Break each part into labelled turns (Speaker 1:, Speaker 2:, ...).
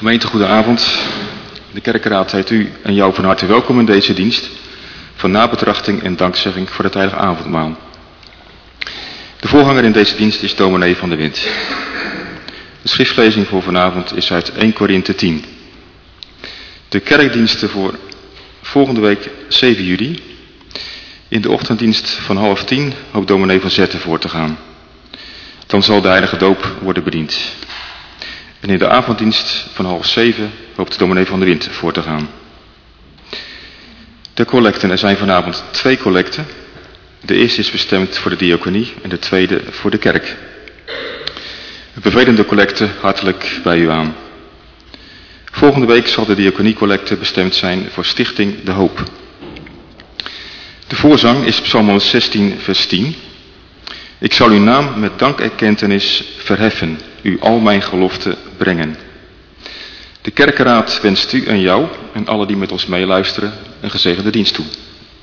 Speaker 1: Gemeente, goedenavond. De kerkenraad heet u en jou van harte welkom in deze dienst van nabetrachting en dankzegging voor het heilige avondmaal. De voorganger in deze dienst is dominee van der Wind. De schriftlezing voor vanavond is uit 1 Korinthe 10. De kerkdiensten voor volgende week 7 juli. In de ochtenddienst van 9:30 hoopt dominee van Zetten voor te gaan. Dan zal de heilige doop worden bediend. En in de avonddienst van 6:30 hoopt de dominee van der Wind voor te gaan. De collecten, er zijn vanavond 2 collecten. De eerste is bestemd voor de diaconie en de tweede voor de kerk. We bevelen de collecte hartelijk bij u aan. Volgende week zal de diaconiecollecte bestemd zijn voor Stichting De Hoop. De voorzang is Psalm 116 vers 10. Ik zal uw naam met dankerkentenis verheffen, u al mijn geloften brengen. De kerkenraad wenst u en jou en alle die met ons meeluisteren een gezegende dienst toe.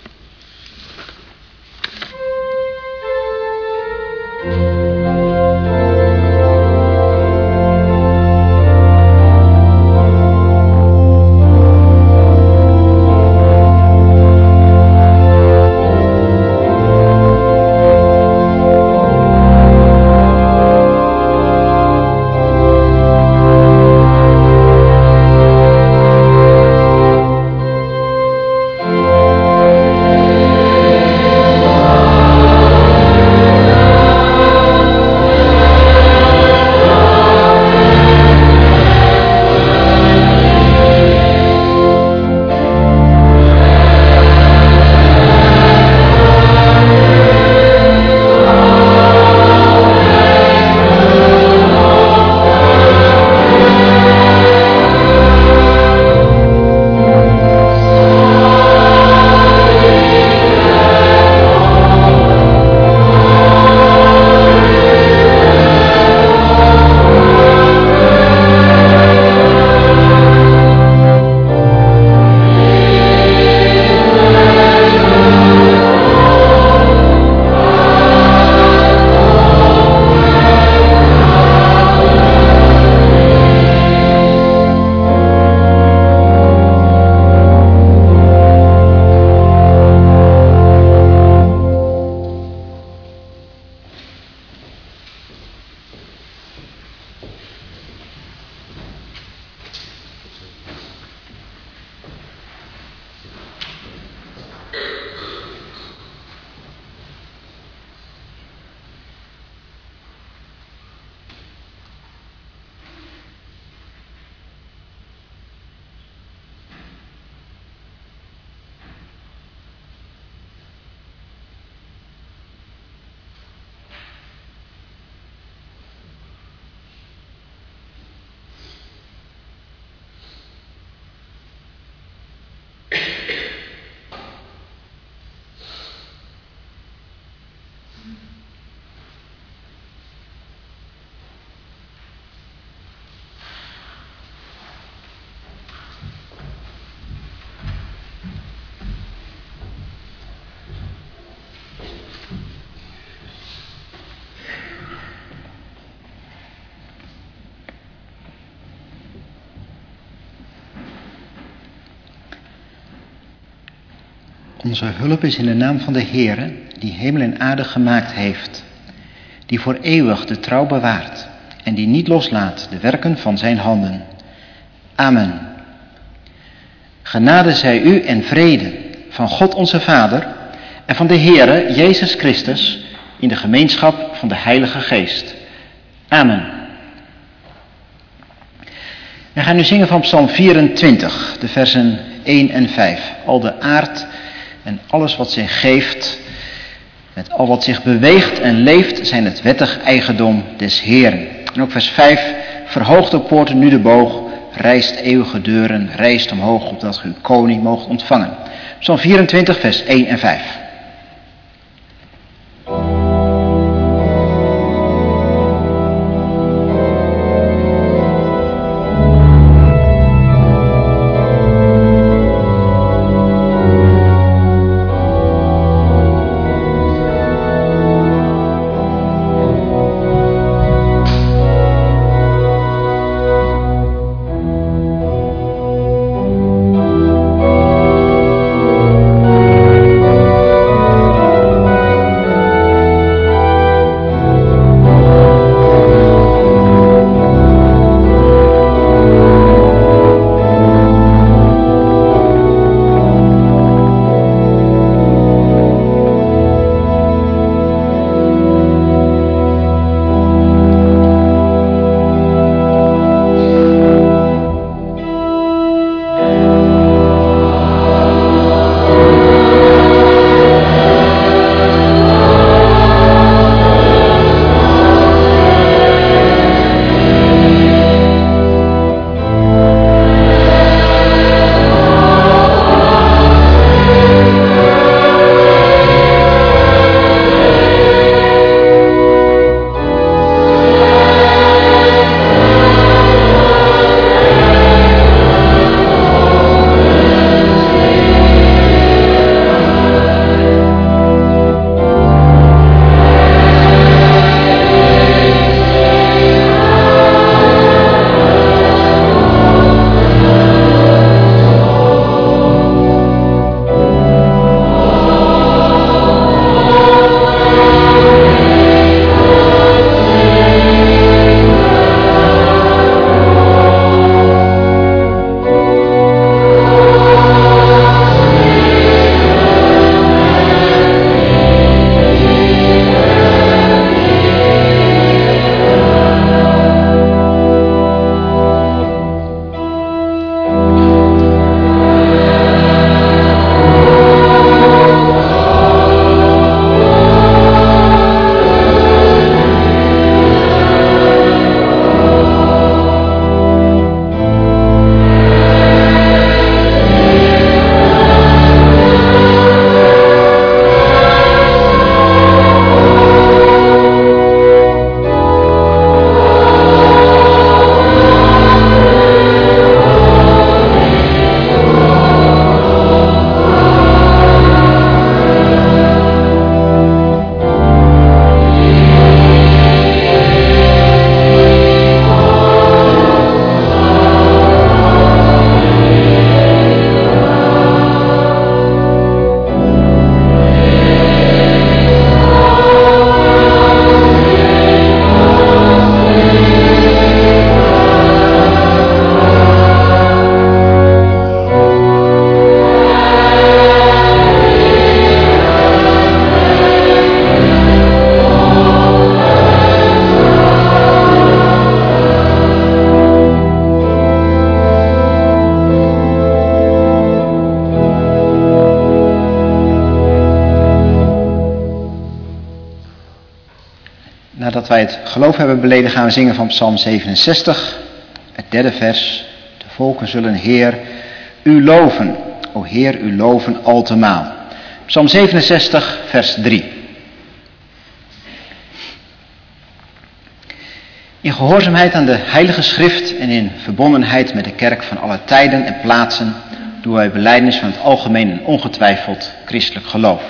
Speaker 2: Onze hulp is in de naam van de Heere, die hemel en aarde gemaakt heeft, die voor eeuwig de trouw bewaart en die niet loslaat de werken van zijn handen. Amen. Genade zij u en vrede van God onze Vader en van de Heere Jezus Christus in de gemeenschap van de Heilige Geest. Amen. We gaan nu zingen van Psalm 24, de versen 1 en 5. Al de aard en alles wat zich geeft, met al wat zich beweegt en leeft, zijn het wettig eigendom des Heeren. En ook vers 5, verhoogt de poorten nu de boog, rijst eeuwige deuren, rijst omhoog, opdat u uw koning moogt ontvangen. Psalm 24, vers 1 en 5. Nadat wij het geloof hebben beleden, gaan we zingen van Psalm 67, het derde vers. De volken zullen Heer u loven. O Heer, u loven altemaal. Psalm 67, vers 3. In gehoorzaamheid aan de Heilige Schrift en in verbondenheid met de kerk van alle tijden en plaatsen doen wij belijdenis van het algemeen en ongetwijfeld christelijk geloof.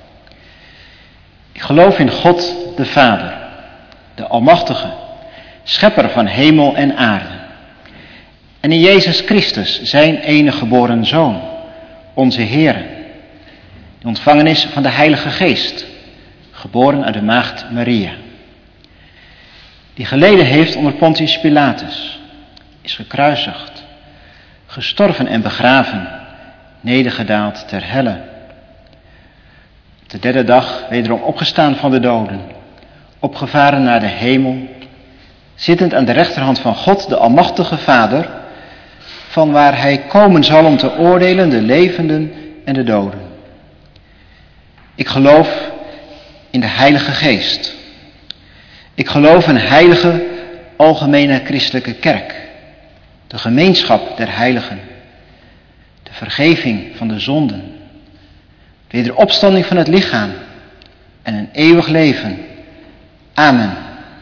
Speaker 2: Ik geloof in God de Vader, de Almachtige, schepper van hemel en aarde. En in Jezus Christus, zijn enige geboren Zoon, onze Heere, die ontvangen is van de Heilige Geest, geboren uit de maagd Maria. Die geleden heeft onder Pontius Pilatus, is gekruisigd, gestorven en begraven, nedergedaald ter helle. Op de derde dag wederom opgestaan van de doden, opgevaren naar de hemel, zittend aan de rechterhand van God, de Almachtige Vader, van waar hij komen zal om te oordelen de levenden en de doden. Ik geloof in de Heilige Geest. Ik geloof in een heilige, algemene christelijke kerk, de gemeenschap der heiligen, de vergeving van de zonden, de wederopstanding van het lichaam en een eeuwig leven. Amen.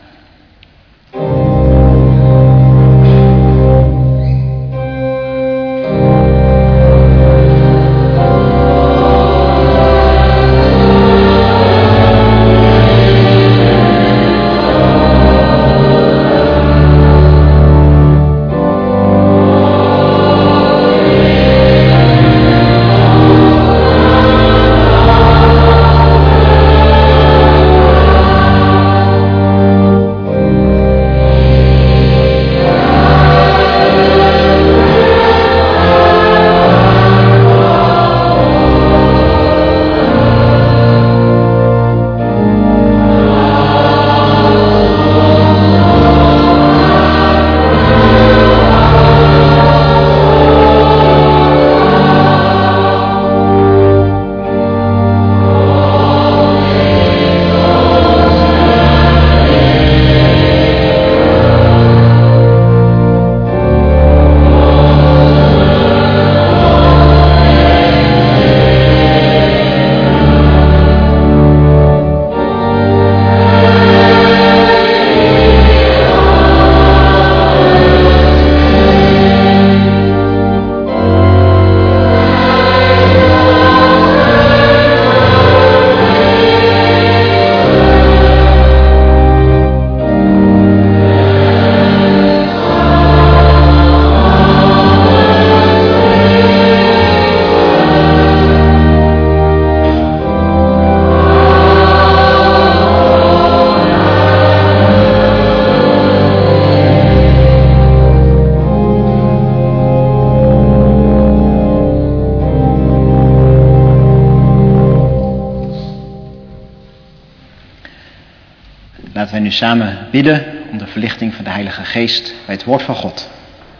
Speaker 2: Laten wij nu samen bidden om de verlichting van de Heilige Geest bij het woord van God.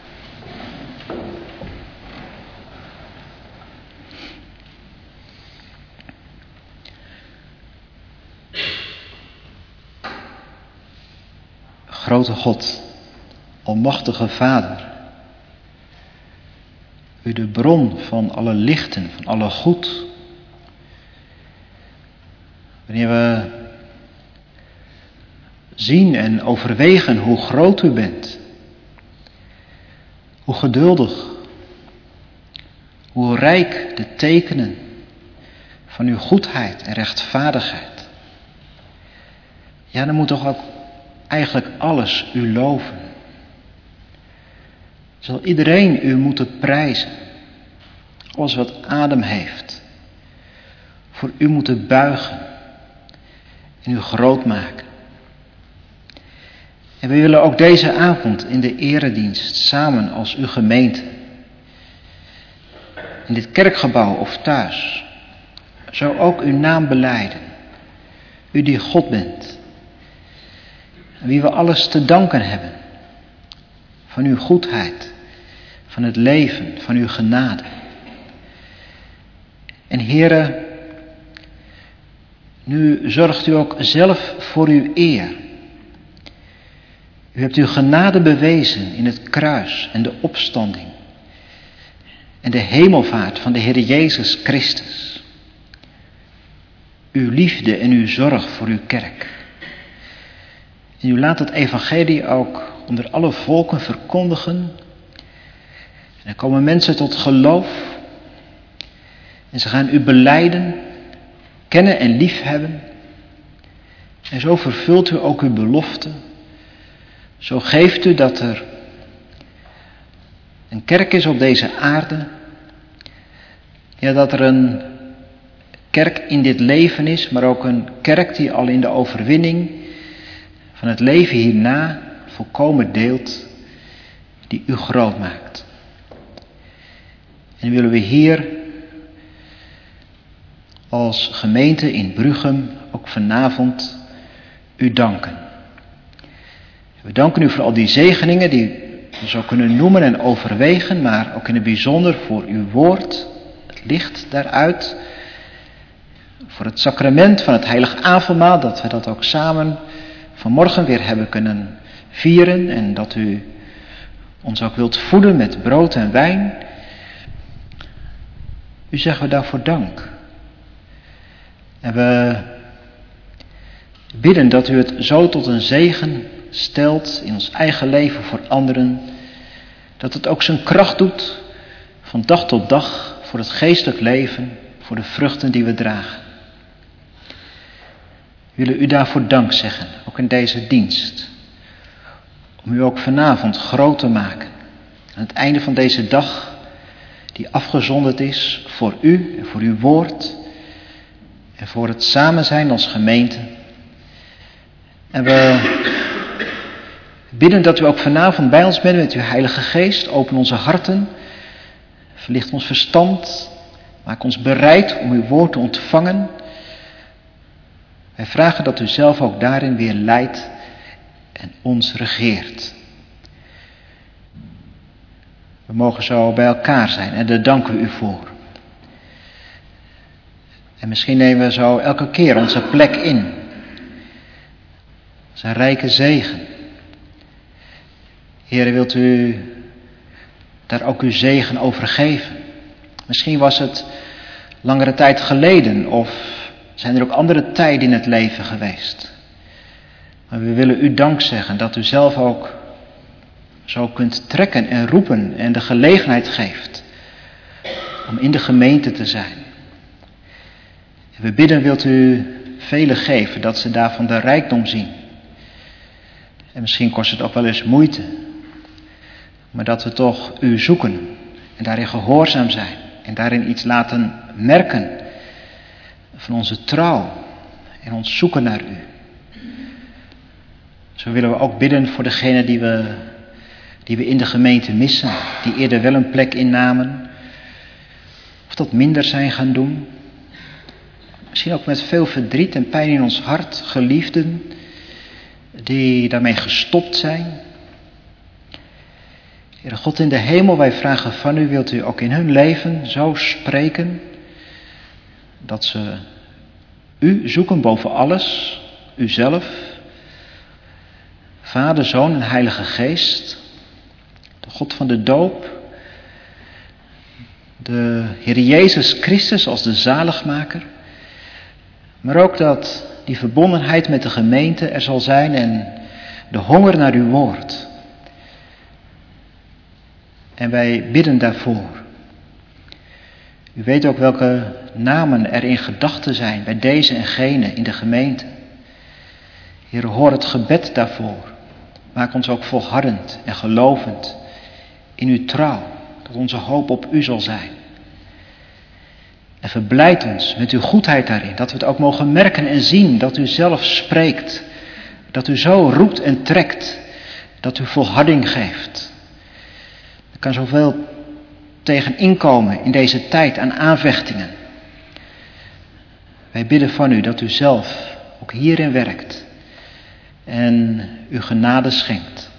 Speaker 2: Grote God, almachtige Vader, u de bron van alle lichten, van alle goed. Wanneer we zien en overwegen hoe groot u bent, hoe geduldig, hoe rijk de tekenen van uw goedheid en rechtvaardigheid. Ja, dan moet toch ook eigenlijk alles u loven. Zal iedereen u moeten prijzen, alles wat adem heeft, voor u moeten buigen en u groot maken. En we willen ook deze avond in de eredienst samen als uw gemeente, in dit kerkgebouw of thuis, zo ook uw naam belijden. U die God bent, en wie we alles te danken hebben, van uw goedheid, van het leven, van uw genade. En Heere, nu zorgt u ook zelf voor uw eer, U hebt uw genade bewezen in het kruis en de opstanding en de hemelvaart van de Heer Jezus Christus. Uw liefde en uw zorg voor uw kerk. En u laat het evangelie ook onder alle volken verkondigen. En er komen mensen tot geloof. En ze gaan u belijden, kennen en liefhebben. En zo vervult u ook uw belofte. Zo geeft u dat er een kerk is op deze aarde. Ja, dat er een kerk in dit leven is, maar ook een kerk die al in de overwinning van het leven hierna volkomen deelt, die u groot maakt. En willen we hier als gemeente in Bruchem ook vanavond u danken. We danken u voor al die zegeningen die we zo kunnen noemen en overwegen, maar ook in het bijzonder voor uw woord, het licht daaruit, voor het sacrament van het heilig avondmaal, dat we dat ook samen vanmorgen weer hebben kunnen vieren en dat u ons ook wilt voeden met brood en wijn. U zeggen we daarvoor dank. En we bidden dat u het zo tot een zegen stelt in ons eigen leven voor anderen, dat het ook zijn kracht doet van dag tot dag voor het geestelijk leven, voor de vruchten die we dragen. We willen u daarvoor dank zeggen, ook in deze dienst, om u ook vanavond groot te maken. Aan het einde van deze dag, die afgezonderd is voor u en voor uw woord en voor het samen zijn als gemeente. En we bidden dat u ook vanavond bij ons bent met uw Heilige Geest. Open onze harten, verlicht ons verstand, maak ons bereid om uw woord te ontvangen. Wij vragen dat u zelf ook daarin weer leidt en ons regeert. We mogen zo bij elkaar zijn en daar danken we u voor. En misschien nemen we zo elke keer onze plek in. Dat is een rijke zegen. Heere, wilt u daar ook uw zegen over geven? Misschien was het langere tijd geleden of zijn er ook andere tijden in het leven geweest. Maar we willen u dank zeggen dat u zelf ook zo kunt trekken en roepen en de gelegenheid geeft om in de gemeente te zijn. En we bidden, wilt u velen geven dat ze daarvan de rijkdom zien. En misschien kost het ook wel eens moeite, maar dat we toch u zoeken en daarin gehoorzaam zijn en daarin iets laten merken van onze trouw en ons zoeken naar u. Zo willen we ook bidden voor degenen die we in de gemeente missen, die eerder wel een plek innamen, of dat minder zijn gaan doen. Misschien ook met veel verdriet en pijn in ons hart, geliefden die daarmee gestopt zijn. Heere God in de hemel, wij vragen van u, wilt u ook in hun leven zo spreken dat ze u zoeken boven alles, uzelf, Vader, Zoon en Heilige Geest, de God van de doop, de Heer Jezus Christus als de zaligmaker, maar ook dat die verbondenheid met de gemeente er zal zijn en de honger naar uw woord. En wij bidden daarvoor. U weet ook welke namen er in gedachten zijn bij deze en gene in de gemeente. Heer, hoor het gebed daarvoor. Maak ons ook volhardend en gelovend in uw trouw, dat onze hoop op u zal zijn. En verblijd ons met uw goedheid daarin, dat we het ook mogen merken en zien dat u zelf spreekt. Dat u zo roept en trekt, dat u volharding geeft. Er kan zoveel tegen inkomen in deze tijd aan aanvechtingen. Wij bidden van u dat u zelf ook hierin werkt en uw genade schenkt.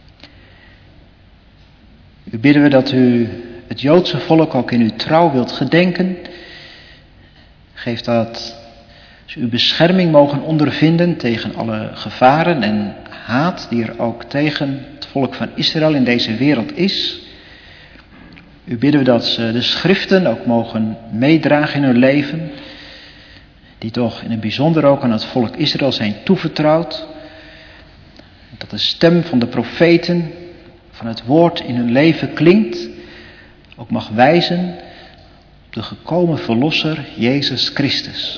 Speaker 2: U bidden we dat u het Joodse volk ook in uw trouw wilt gedenken. Geef dat ze uw bescherming mogen ondervinden tegen alle gevaren en haat die er ook tegen het volk van Israël in deze wereld is. U bidden we dat ze de schriften ook mogen meedragen in hun leven, die toch in het bijzonder ook aan het volk Israël zijn toevertrouwd. Dat de stem van de profeten, van het woord in hun leven klinkt, ook mag wijzen op de gekomen verlosser Jezus Christus.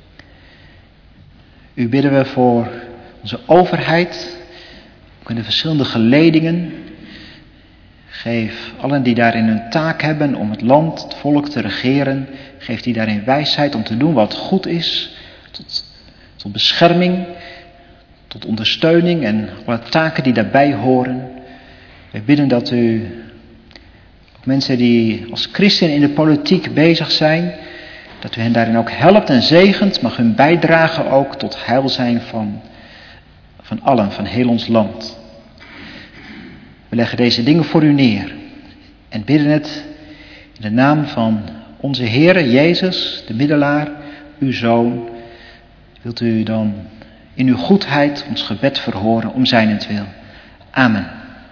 Speaker 2: U bidden we voor onze overheid, ook in de verschillende geledingen. Geef allen die daarin een taak hebben om het land, het volk te regeren, geef die daarin wijsheid om te doen wat goed is, tot bescherming, tot ondersteuning en alle taken die daarbij horen. Wij bidden dat u ook mensen die als christen in de politiek bezig zijn, dat u hen daarin ook helpt en zegent, mag hun bijdragen ook tot heil zijn van allen, van heel ons land. We leggen deze dingen voor u neer en bidden het in de naam van onze Heere Jezus, de middelaar, uw Zoon. Wilt u dan in uw goedheid ons gebed verhoren om zijnentwil. Amen.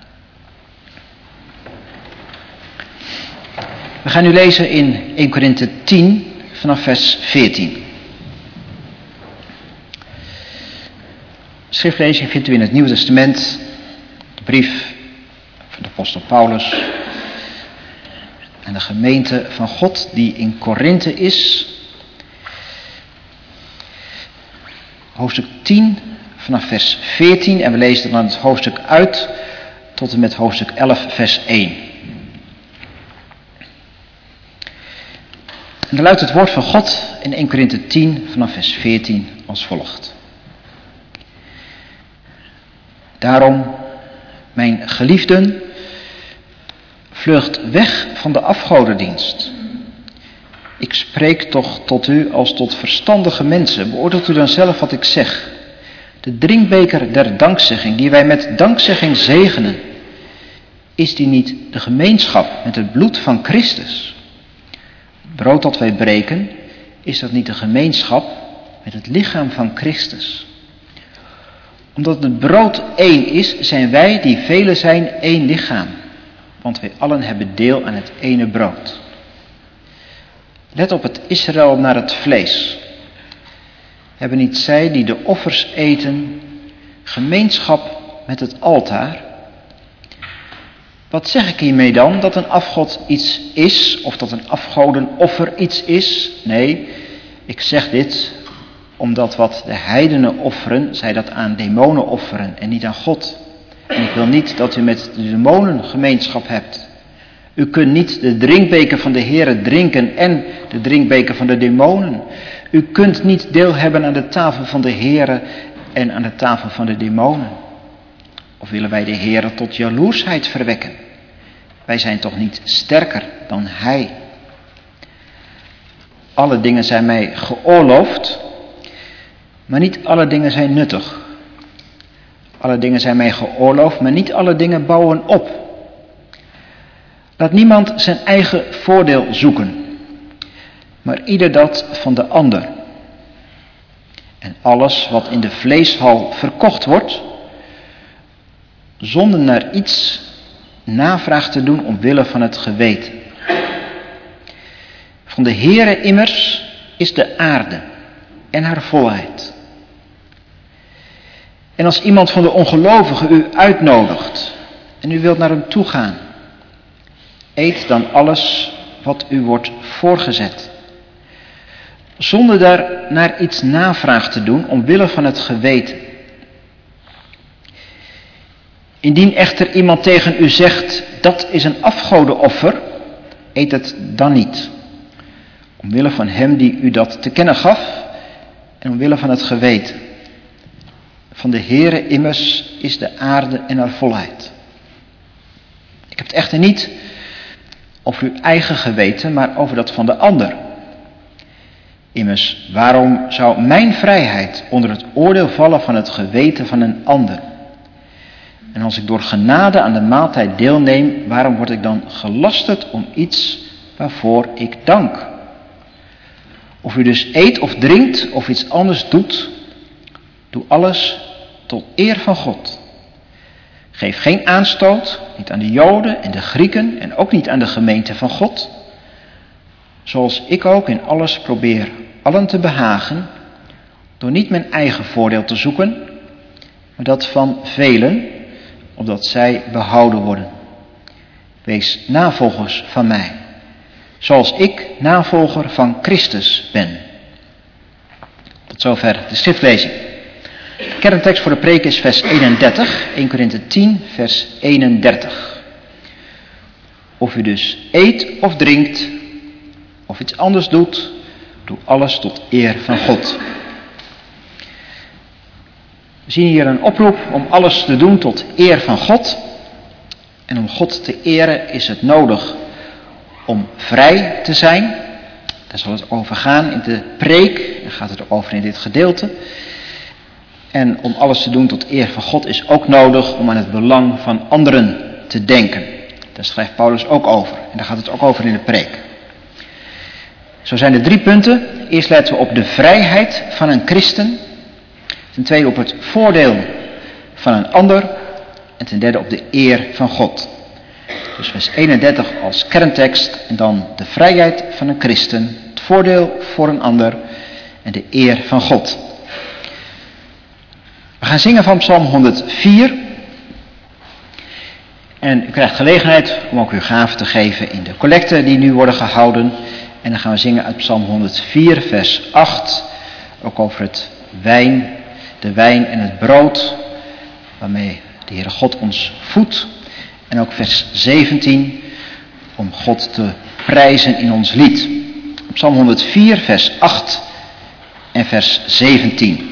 Speaker 2: We gaan nu lezen in 1 Korinthe 10 vanaf vers 14. Schriftlezing vindt u in het Nieuwe Testament, de brief van de apostel Paulus aan de gemeente van God die in Korinthe is. Hoofdstuk 10 vanaf vers 14 en we lezen dan het hoofdstuk uit tot en met hoofdstuk 11 vers 1. En dan luidt het woord van God in 1 Korinthe 10 vanaf vers 14 als volgt. Daarom, mijn geliefden, vlucht weg van de afgodendienst. Ik spreek toch tot u als tot verstandige mensen. Beoordeelt u dan zelf wat ik zeg. De drinkbeker der dankzegging, die wij met dankzegging zegenen, is die niet de gemeenschap met het bloed van Christus? Het brood dat wij breken, is dat niet de gemeenschap met het lichaam van Christus? Omdat het brood één is, zijn wij die velen zijn één lichaam. Want wij allen hebben deel aan het ene brood. Let op het Israël naar het vlees. Hebben niet zij die de offers eten gemeenschap met het altaar? Wat zeg ik hiermee dan? Dat een afgod iets is of dat een afgodenoffer iets is? Nee, ik zeg dit omdat wat de heidenen offeren, zij dat aan demonen offeren en niet aan God. En ik wil niet dat u met de demonen gemeenschap hebt. U kunt niet de drinkbeker van de Heere drinken en de drinkbeker van de demonen. U kunt niet deel hebben aan de tafel van de Heere en aan de tafel van de demonen. Of willen wij de Heere tot jaloersheid verwekken? Wij zijn toch niet sterker dan Hij? Alle dingen zijn mij geoorloofd, maar niet alle dingen zijn nuttig. Alle dingen zijn mij geoorloofd, maar niet alle dingen bouwen op. Laat niemand zijn eigen voordeel zoeken, maar ieder dat van de ander. En alles wat in de vleeshal verkocht wordt, zonder naar iets navraag te doen omwille van het geweten. Van de Heere immers is de aarde en haar volheid. En als iemand van de ongelovigen u uitnodigt en u wilt naar hem toe gaan, eet dan alles wat u wordt voorgezet, zonder daar naar iets navraag te doen omwille van het geweten. Indien echter iemand tegen u zegt, dat is een afgodenoffer, eet het dan niet, omwille van hem die u dat te kennen gaf en omwille van het geweten. Van de Heere immers is de aarde en haar volheid. Ik heb het echter niet over uw eigen geweten, maar over dat van de ander. Immers, waarom zou mijn vrijheid onder het oordeel vallen van het geweten van een ander? En als ik door genade aan de maaltijd deelneem, waarom word ik dan gelasterd om iets waarvoor ik dank? Of u dus eet of drinkt of iets anders doet, doe alles tot eer van God. Geef geen aanstoot, niet aan de Joden en de Grieken en ook niet aan de gemeente van God. Zoals ik ook in alles probeer allen te behagen, door niet mijn eigen voordeel te zoeken, maar dat van velen, opdat zij behouden worden. Wees navolgers van mij, zoals ik navolger van Christus ben. Tot zover de schriftlezing. De kerntekst voor de preek is vers 31, 1 Korinthe 10, vers 31. Of u dus eet of drinkt, of iets anders doet, doe alles tot eer van God. We zien hier een oproep om alles te doen tot eer van God. En om God te eren is het nodig om vrij te zijn. Daar zal het over gaan in de preek. Daar gaat het over in dit gedeelte. En om alles te doen tot eer van God is ook nodig om aan het belang van anderen te denken. Daar schrijft Paulus ook over. En daar gaat het ook over in de preek. Zo zijn er 3 punten. Eerst letten we op de vrijheid van een christen. Ten tweede op het voordeel van een ander. En ten derde op de eer van God. Dus vers 31 als kerntekst. En dan de vrijheid van een christen. Het voordeel voor een ander. En de eer van God. We gaan zingen van Psalm 104. En u krijgt gelegenheid om ook uw gaven te geven in de collecten die nu worden gehouden. En dan gaan we zingen uit Psalm 104 vers 8. Ook over het de wijn en het brood. Waarmee de Heere God ons voedt. En ook vers 17. Om God te prijzen in ons lied. Psalm 104 vers 8 en vers 17.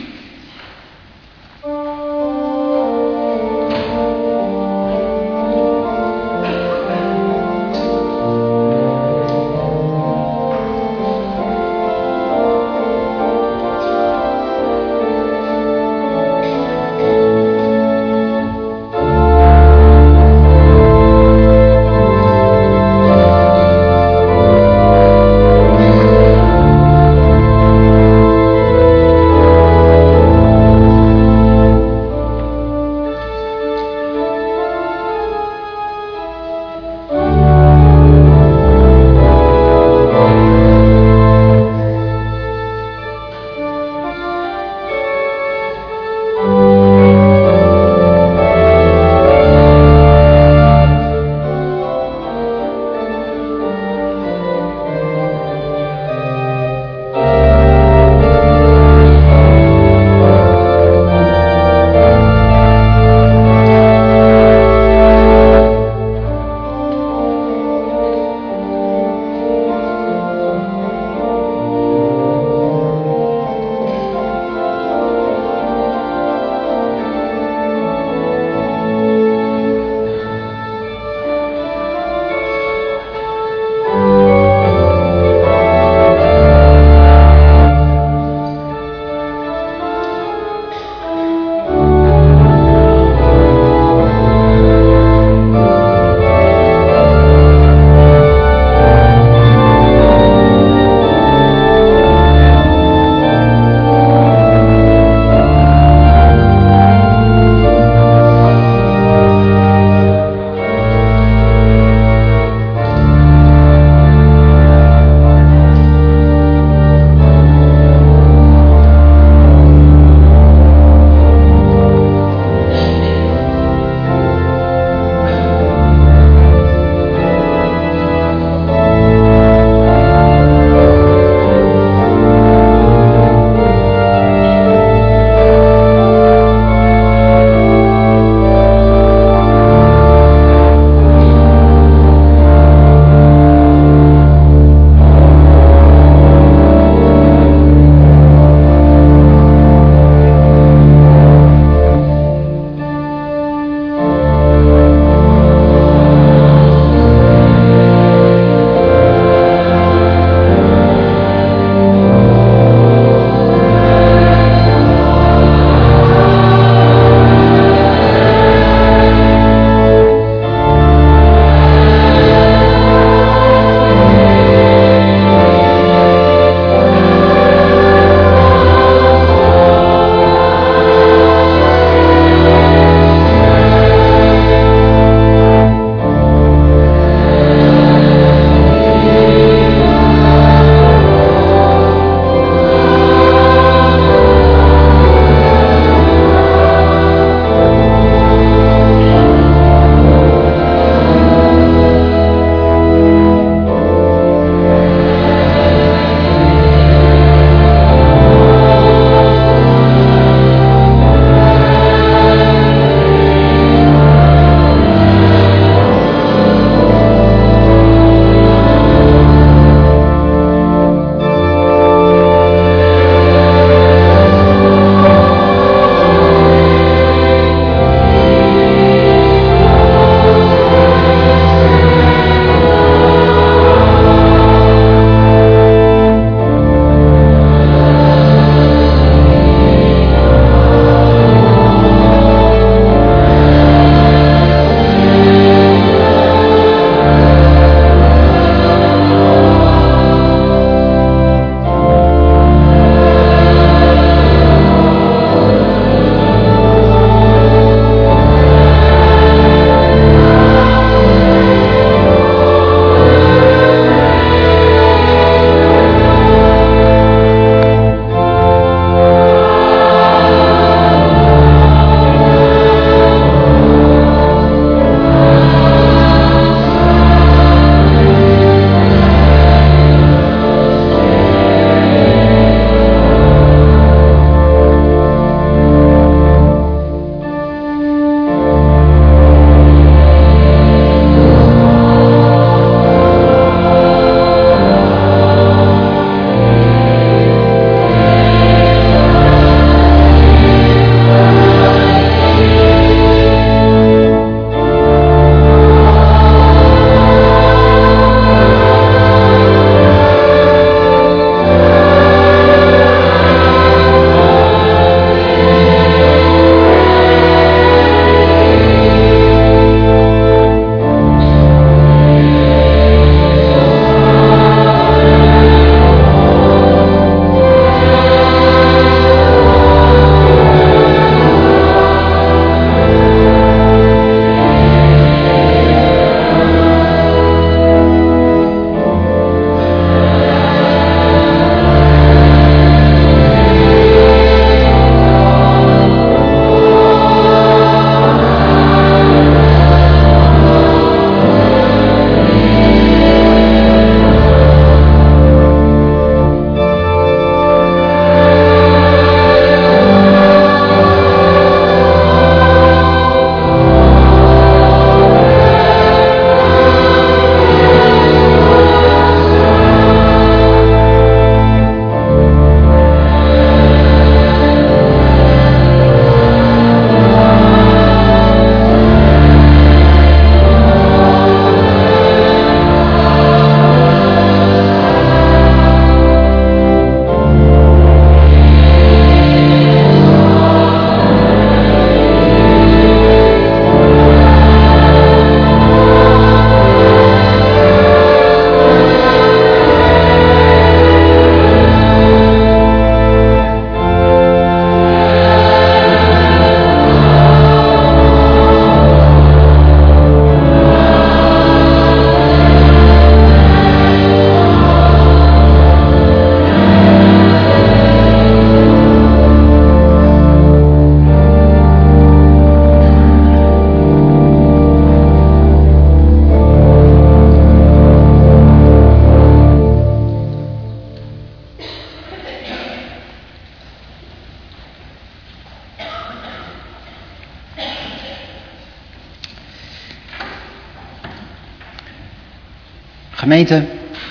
Speaker 2: Gemeente,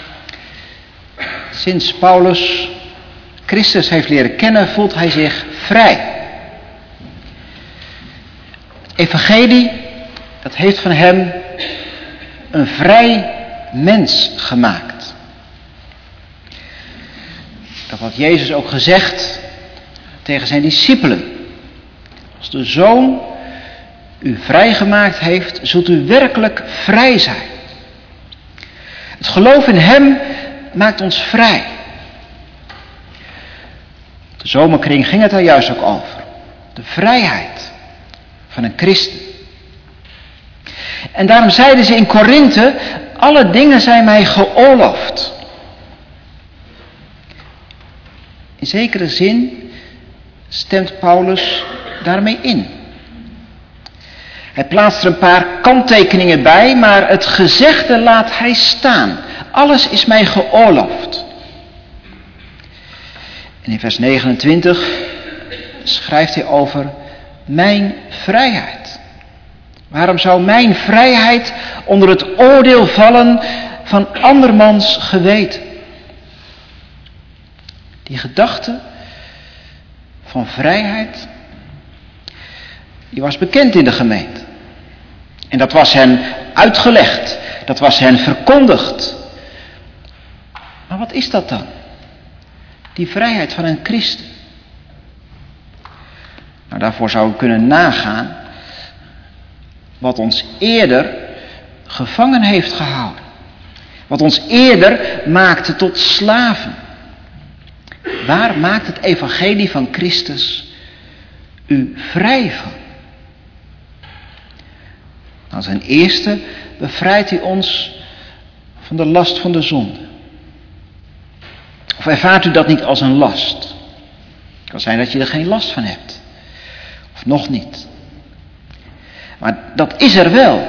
Speaker 2: sinds Paulus Christus heeft leren kennen, voelt hij zich vrij. Het evangelie, dat heeft van hem een vrij mens gemaakt. Dat had Jezus ook gezegd tegen zijn discipelen. Als de Zoon u vrijgemaakt heeft, zult u werkelijk vrij zijn. Het geloof in hem maakt ons vrij. De zomerkring ging het daar juist ook over. De vrijheid van een christen. En daarom zeiden ze in Korinthe, alle dingen zijn mij geoorloofd. In zekere zin stemt Paulus daarmee in. Hij plaatst er een paar kanttekeningen bij, maar het gezegde laat hij staan. Alles is mij geoorloofd. En in vers 29 schrijft hij over mijn vrijheid. Waarom zou mijn vrijheid onder het oordeel vallen van andermans geweten? Die gedachte van vrijheid, die was bekend in de gemeente. En dat was hen uitgelegd, dat was hen verkondigd. Maar wat is dat dan? Die vrijheid van een christen. Nou, daarvoor zou ik kunnen nagaan wat ons eerder gevangen heeft gehouden. Wat ons eerder maakte tot slaven. Waar maakt het evangelie van Christus u vrij van? Nou, ten eerste bevrijdt hij ons van de last van de zonde. Of ervaart u dat niet als een last? Het kan zijn dat je er geen last van hebt. Of nog niet. Maar dat is er wel.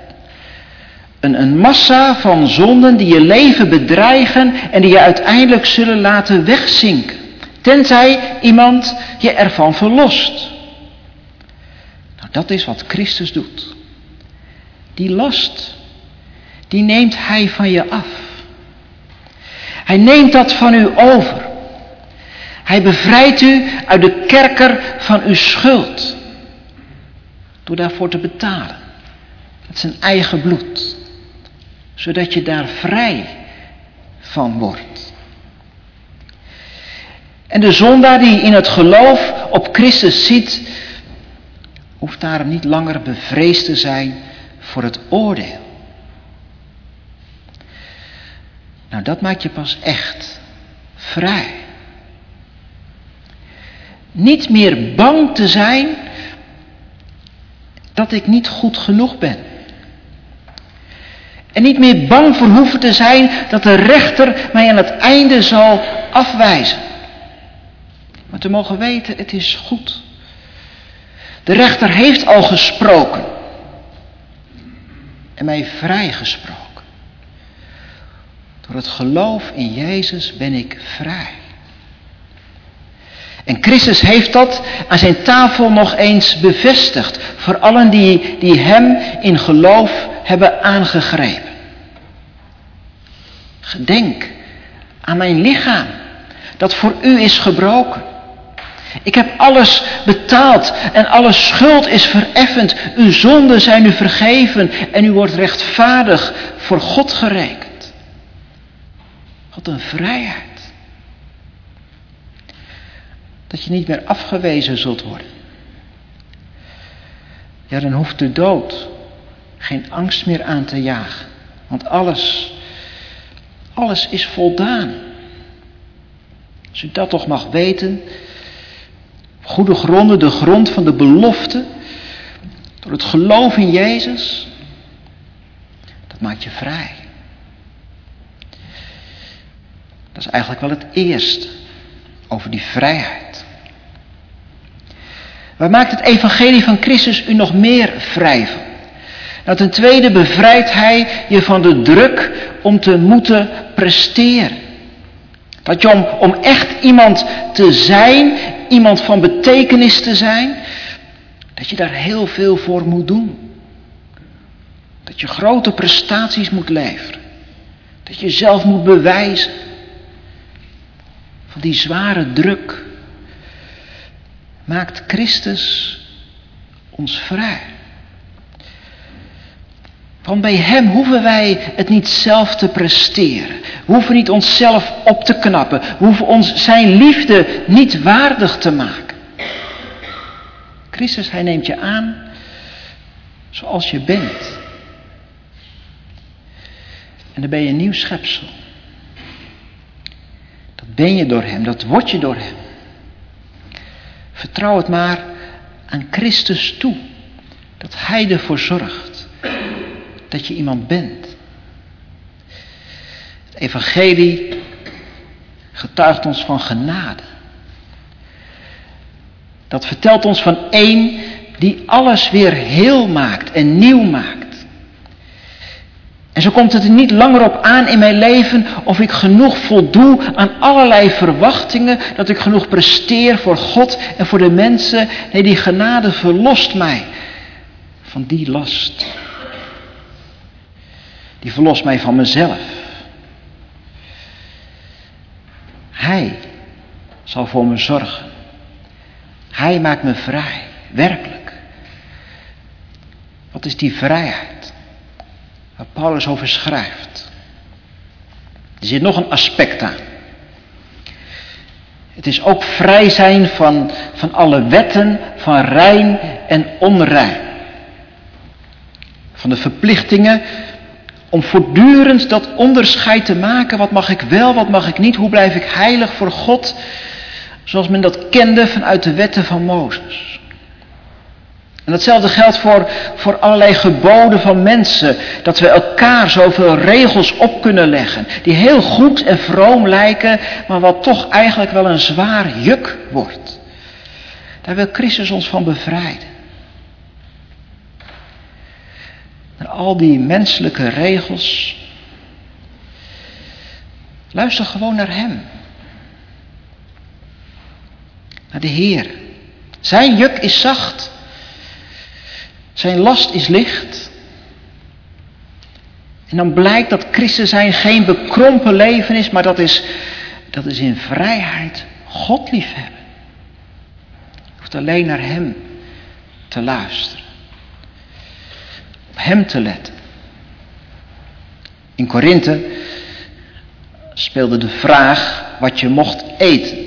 Speaker 2: Een massa van zonden die je leven bedreigen en die je uiteindelijk zullen laten wegzinken. Tenzij iemand je ervan verlost. Nou, dat is wat Christus doet. Die last, die neemt hij van je af. Hij neemt dat van u over. Hij bevrijdt u uit de kerker van uw schuld. Door daarvoor te betalen. Met zijn eigen bloed. Zodat je daar vrij van wordt. En de zondaar die in het geloof op Christus ziet, hoeft daarom niet langer bevreesd te zijn voor het oordeel. Nou, dat maakt je pas echt vrij. Niet meer bang te zijn dat ik niet goed genoeg ben. En niet meer bang voor hoeven te zijn dat de rechter mij aan het einde zal afwijzen. Maar te mogen weten, het is goed. De rechter heeft al gesproken. En mij vrijgesproken. Door het geloof in Jezus ben ik vrij. En Christus heeft dat aan zijn tafel nog eens bevestigd. Voor allen die hem in geloof hebben aangegrepen. Gedenk aan mijn lichaam, dat voor u is gebroken. Ik heb alles betaald en alle schuld is vereffend. Uw zonden zijn u vergeven en u wordt rechtvaardig voor God gerekend. Wat een vrijheid. Dat je niet meer afgewezen zult worden. Ja, dan hoeft de dood geen angst meer aan te jagen. Want alles is voldaan. Als u dat toch mag weten, op goede gronden, de grond van de belofte, door het geloof in Jezus, dat maakt je vrij. Dat is eigenlijk wel het eerste over die vrijheid. Waar maakt het evangelie van Christus u nog meer vrij van? Nou, ten tweede bevrijdt hij je van de druk om te moeten presteren. Dat je om echt iemand te zijn, iemand van betekenis te zijn, dat je daar heel veel voor moet doen. Dat je grote prestaties moet leveren. Dat je jezelf moet bewijzen. Van die zware druk. Maakt Christus ons vrij. Want bij hem hoeven wij het niet zelf te presteren. We hoeven niet onszelf op te knappen. We hoeven ons zijn liefde niet waardig te maken. Christus, hij neemt je aan zoals je bent. En dan ben je een nieuw schepsel. Dat ben je door hem, dat word je door hem. Vertrouw het maar aan Christus toe. Dat hij ervoor zorgt dat je iemand bent. Het evangelie getuigt ons van genade. Dat vertelt ons van één die alles weer heel maakt en nieuw maakt. En zo komt het er niet langer op aan in mijn leven of ik genoeg voldoe aan allerlei verwachtingen, dat ik genoeg presteer voor God en voor de mensen. Nee, die genade verlost mij van die last. Die verlost mij van mezelf. Hij zal voor me zorgen. Hij maakt me vrij, werkelijk. Wat is die vrijheid waar Paulus over schrijft? Er zit nog een aspect aan. Het is ook vrij zijn van alle wetten, van rein en onrein. Van de verplichtingen om voortdurend dat onderscheid te maken. Wat mag ik wel, wat mag ik niet? Hoe blijf ik heilig voor God? Zoals men dat kende vanuit de wetten van Mozes. En datzelfde geldt voor allerlei geboden van mensen. Dat we elkaar zoveel regels op kunnen leggen. Die heel goed en vroom lijken, maar wat toch eigenlijk wel een zwaar juk wordt. Daar wil Christus ons van bevrijden. Naar al die menselijke regels. Luister gewoon naar hem. Naar de Heer. Zijn juk is zacht. Zijn last is licht. En dan blijkt dat christen zijn geen bekrompen leven is, maar dat is in vrijheid God liefhebben. Je hoeft alleen naar hem te luisteren. Op hem te letten. In Korinthe speelde de vraag wat je mocht eten.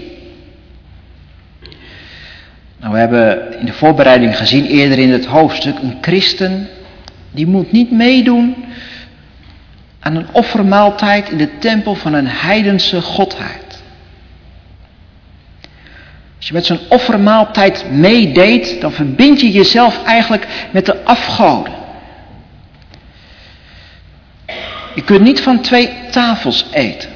Speaker 2: Nou, we hebben in de voorbereiding gezien, eerder in het hoofdstuk, een christen die moet niet meedoen aan een offermaaltijd in de tempel van een heidense godheid. Als je met zo'n offermaaltijd meedeed, dan verbind je jezelf eigenlijk met de afgoden. Je kunt niet van 2 tafels eten.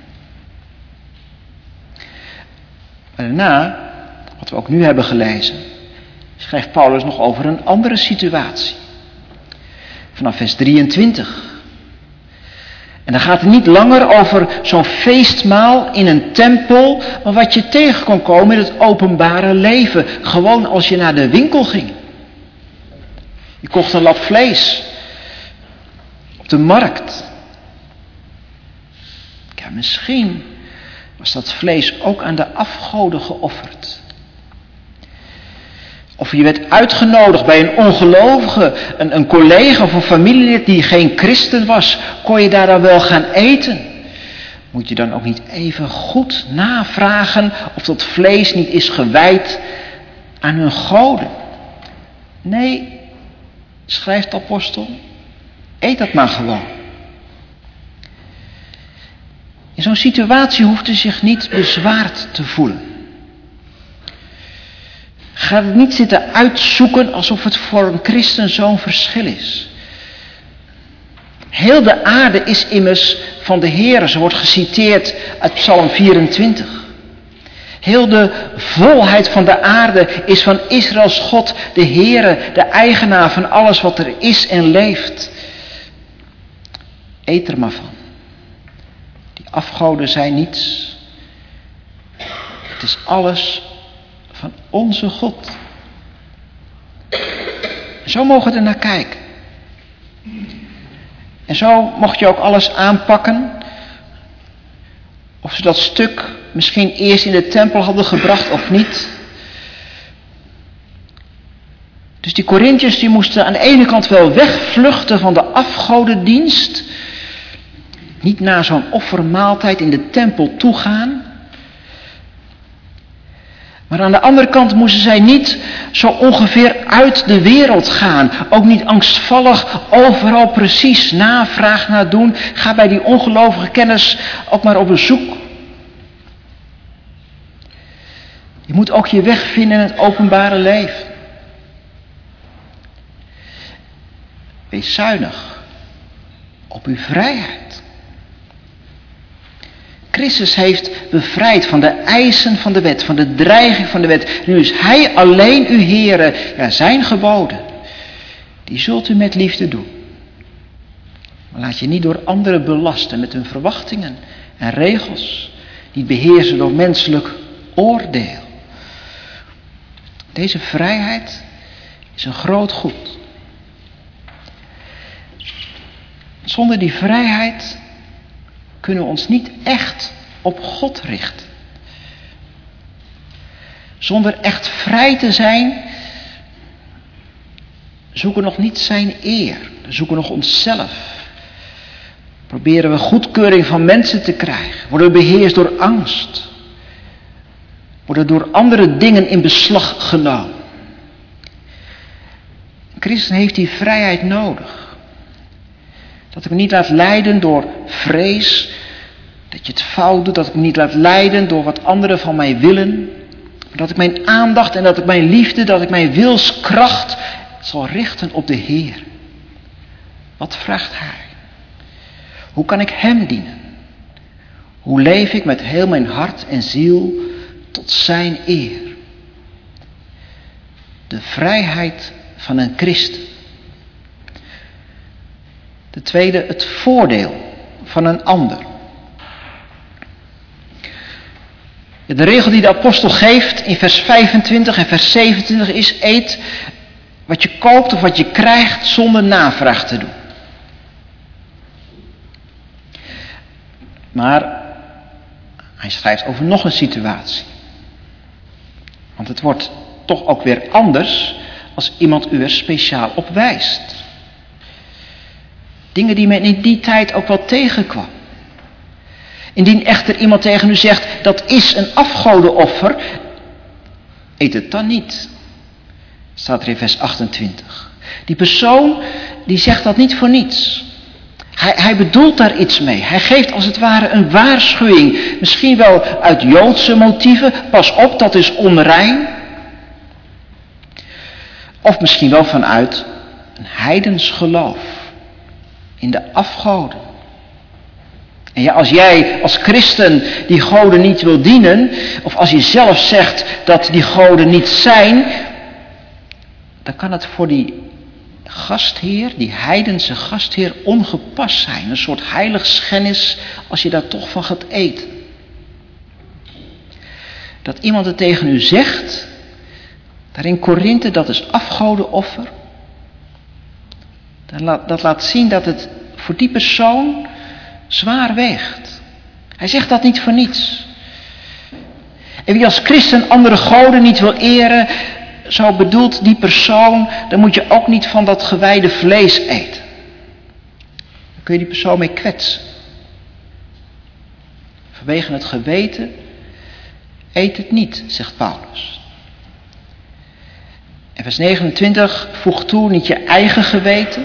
Speaker 2: Maar daarna, wat we ook nu hebben gelezen, schrijft Paulus nog over een andere situatie. Vanaf vers 23. En dan gaat het niet langer over zo'n feestmaal in een tempel, maar wat je tegen kon komen in het openbare leven. Gewoon als je naar de winkel ging. Je kocht een lap vlees op de markt. Ja, misschien was dat vlees ook aan de afgoden geofferd. Of je werd uitgenodigd bij een ongelovige, een collega of een familielid die geen christen was. Kon je daar dan wel gaan eten? Moet je dan ook niet even goed navragen of dat vlees niet is gewijd aan hun goden? Nee, schrijft de apostel, eet dat maar gewoon. In zo'n situatie hoeft u zich niet bezwaard te voelen. Ga het niet zitten uitzoeken alsof het voor een christen zo'n verschil is. Heel de aarde is immers van de Heer. Ze wordt geciteerd uit Psalm 24. Heel de volheid van de aarde is van Israëls God, de Heere, de eigenaar van alles wat er is en leeft. Eet er maar van. Die afgoden zijn niets. Het is alles van onze God. Zo mogen we er naar kijken. En zo mocht je ook alles aanpakken. Of ze dat stuk misschien eerst in de tempel hadden gebracht of niet. Dus die Korintiërs die moesten aan de ene kant wel wegvluchten van de afgodendienst. Niet naar zo'n offermaaltijd in de tempel toegaan. Maar aan de andere kant moesten zij niet zo ongeveer uit de wereld gaan. Ook niet angstvallig overal precies navraag naar doen. Ga bij die ongelovige kenners ook maar op bezoek. Je moet ook je weg vinden in het openbare leven. Wees zuinig op uw vrijheid. Christus heeft bevrijd van de eisen van de wet, van de dreiging van de wet. Nu is Hij alleen uw Heere, ja, zijn geboden. Die zult u met liefde doen. Maar laat je niet door anderen belasten met hun verwachtingen en regels. Niet beheersen door menselijk oordeel. Deze vrijheid is een groot goed. Zonder die vrijheid kunnen we ons niet echt op God richten. Zonder echt vrij te zijn, zoeken we nog niet zijn eer. We zoeken nog onszelf. Proberen we goedkeuring van mensen te krijgen. Worden we beheerst door angst. Worden door andere dingen in beslag genomen. Christus heeft die vrijheid nodig. Dat ik me niet laat leiden door vrees, dat je het fout doet, dat ik me niet laat leiden door wat anderen van mij willen. Maar dat ik mijn aandacht en dat ik mijn liefde, dat ik mijn wilskracht zal richten op de Heer. Wat vraagt Hij? Hoe kan ik Hem dienen? Hoe leef ik met heel mijn hart en ziel tot Zijn eer? De vrijheid van een christen. De tweede, het voordeel van een ander. De regel die de apostel geeft in vers 25 en vers 27 is: eet wat je koopt of wat je krijgt zonder navraag te doen. Maar hij schrijft over nog een situatie. Want het wordt toch ook weer anders als iemand u er speciaal op wijst. Dingen die men in die tijd ook wel tegenkwam. Indien echter iemand tegen u zegt, dat is een afgodenoffer, eet het dan niet. Staat er in vers 28. Die persoon die zegt dat niet voor niets. Hij bedoelt daar iets mee. Hij geeft als het ware een waarschuwing. Misschien wel uit Joodse motieven. Pas op, dat is onrein. Of misschien wel vanuit een heidens geloof in de afgoden. En ja, als jij als christen die goden niet wil dienen, of als je zelf zegt dat die goden niet zijn, dan kan het voor die gastheer, die heidense gastheer, ongepast zijn. Een soort heiligschennis als je daar toch van gaat eten. Dat iemand het tegen u zegt, daar in Korinthe, dat is afgodenoffer. Dat laat zien dat het voor die persoon zwaar weegt. Hij zegt dat niet voor niets. En wie als christen andere goden niet wil eren, zo bedoelt die persoon, dan moet je ook niet van dat gewijde vlees eten. Dan kun je die persoon mee kwetsen. Vanwege het geweten, eet het niet, zegt Paulus. En vers 29 voegt toe, niet je eigen geweten.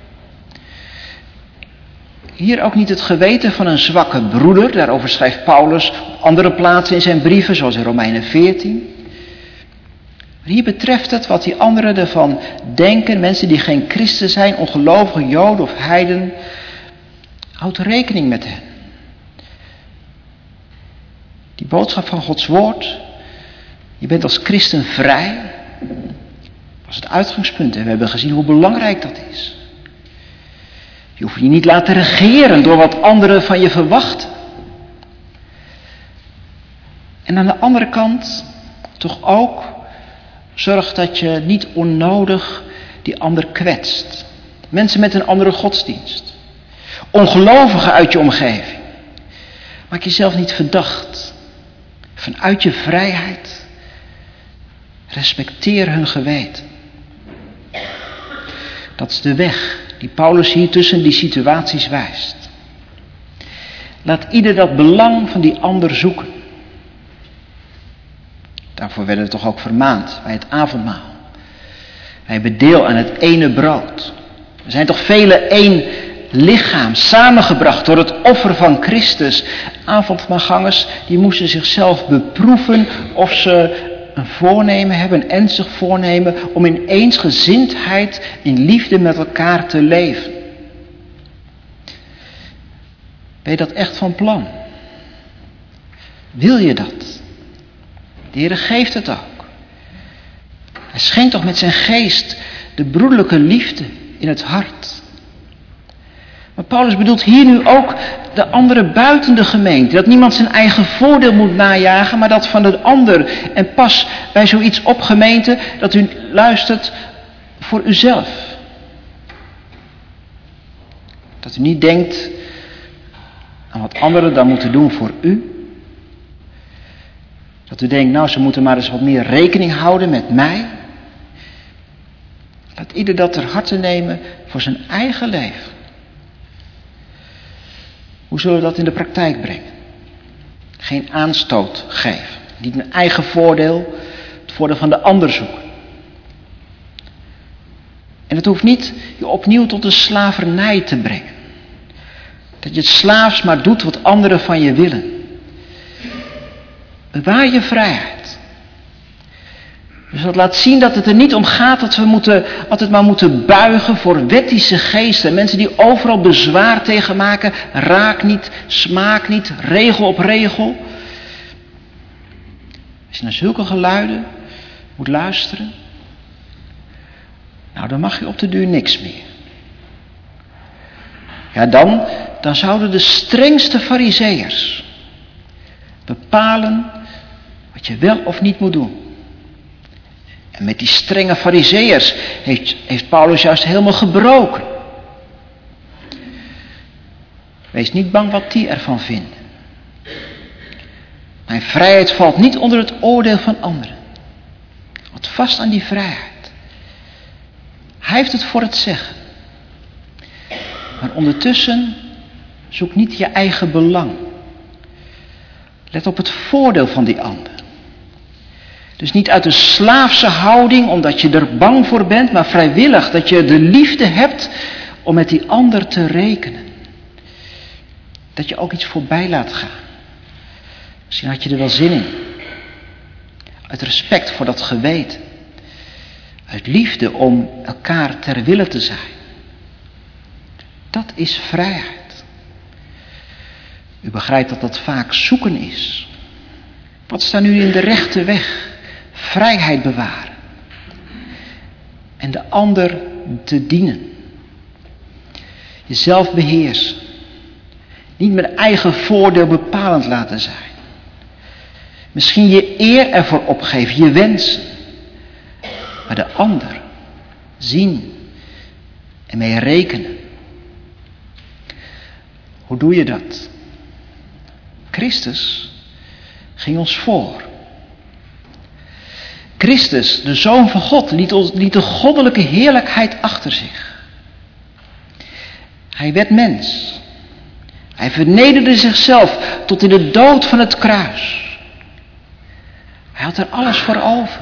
Speaker 2: Hier ook niet het geweten van een zwakke broeder. Daarover schrijft Paulus op andere plaatsen in zijn brieven, zoals in Romeinen 14. Maar hier betreft het wat die anderen ervan denken. Mensen die geen christen zijn, ongelovige joden of heiden. Houd rekening met hen. Die boodschap van Gods woord. Je bent als christen vrij. Dat is het uitgangspunt. En we hebben gezien hoe belangrijk dat is. Je hoeft je niet laten regeren door wat anderen van je verwachten. En aan de andere kant toch ook zorg dat je niet onnodig die ander kwetst. Mensen met een andere godsdienst. Ongelovigen uit je omgeving. Maak jezelf niet verdacht. Vanuit je vrijheid. Respecteer hun geweten. Dat is de weg die Paulus hier tussen die situaties wijst. Laat ieder dat belang van die ander zoeken. Daarvoor werden we toch ook vermaand bij het avondmaal. Wij hebben deel aan het ene brood. We zijn toch vele één lichaam samengebracht door het offer van Christus. Avondmaalgangers die moesten zichzelf beproeven of ze een voornemen hebben, een ernstig voornemen om in eensgezindheid in liefde met elkaar te leven. Ben je dat echt van plan? Wil je dat? De Heer geeft het ook. Hij schenkt toch met zijn geest de broederlijke liefde in het hart. Maar Paulus bedoelt hier nu ook de anderen buiten de gemeente. Dat niemand zijn eigen voordeel moet najagen, maar dat van de ander. En pas bij zoiets op gemeente dat u luistert voor uzelf. Dat u niet denkt aan wat anderen dan moeten doen voor u. Dat u denkt, nou ze moeten maar eens wat meer rekening houden met mij. Laat ieder dat ter harte nemen voor zijn eigen leven. Hoe zullen we dat in de praktijk brengen? Geen aanstoot geven. Niet mijn eigen voordeel, het voordeel van de ander zoeken. En het hoeft niet je opnieuw tot een slavernij te brengen. Dat je het slaafs maar doet wat anderen van je willen. Bewaar je vrijheid. Dus dat laat zien dat het er niet om gaat dat we altijd maar moeten buigen voor wettische geesten. Mensen die overal bezwaar tegen maken. Raak niet, smaak niet, regel op regel. Als je naar zulke geluiden moet luisteren. Nou, dan mag je op de duur niks meer. Ja, dan zouden de strengste farizeeërs bepalen wat je wel of niet moet doen. En met die strenge farizeeërs heeft Paulus juist helemaal gebroken. Wees niet bang wat die ervan vinden. Mijn vrijheid valt niet onder het oordeel van anderen. Houd vast aan die vrijheid. Hij heeft het voor het zeggen. Maar ondertussen zoek niet je eigen belang. Let op het voordeel van die ander. Dus niet uit een slaafse houding, omdat je er bang voor bent, maar vrijwillig, dat je de liefde hebt om met die ander te rekenen. Dat je ook iets voorbij laat gaan. Misschien had je er wel zin in. Uit respect voor dat geweten. Uit liefde om elkaar ter wille te zijn. Dat is vrijheid. U begrijpt dat dat vaak zoeken is. Wat staat nu in de rechte weg? Vrijheid bewaren. En de ander te dienen. Jezelf beheersen. Niet met eigen voordeel bepalend laten zijn. Misschien je eer ervoor opgeven, je wensen. Maar de ander zien en mee rekenen. Hoe doe je dat? Christus ging ons voor. Christus, de Zoon van God, liet de goddelijke heerlijkheid achter zich. Hij werd mens. Hij vernederde zichzelf tot in de dood van het kruis. Hij had er alles voor over.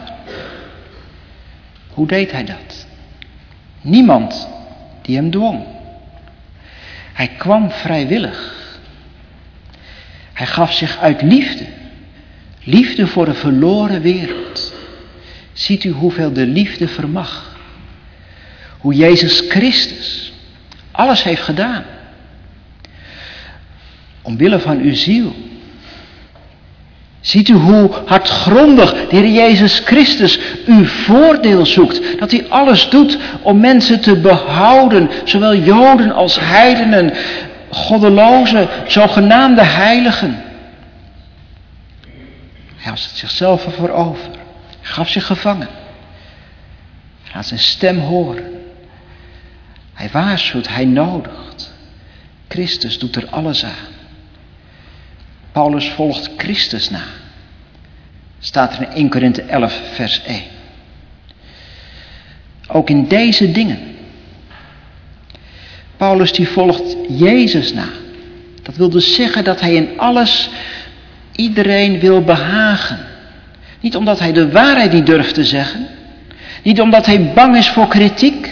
Speaker 2: Hoe deed hij dat? Niemand die hem dwong. Hij kwam vrijwillig. Hij gaf zich uit liefde. Liefde voor een verloren wereld. Ziet u hoeveel de liefde vermag. Hoe Jezus Christus alles heeft gedaan. Omwille van uw ziel. Ziet u hoe hardgrondig de Heer Jezus Christus uw voordeel zoekt. Dat hij alles doet om mensen te behouden. Zowel Joden als heidenen. Goddeloze, zogenaamde heiligen. Hij had het zichzelf ervoor over. Hij gaf zich gevangen. Hij laat zijn stem horen. Hij waarschuwt, hij nodigt. Christus doet er alles aan. Paulus volgt Christus na. Staat er in 1 Korinthe 11 vers 1. Ook in deze dingen. Paulus die volgt Jezus na. Dat wil dus zeggen dat hij in alles iedereen wil behagen. Niet omdat hij de waarheid niet durft te zeggen. Niet omdat hij bang is voor kritiek.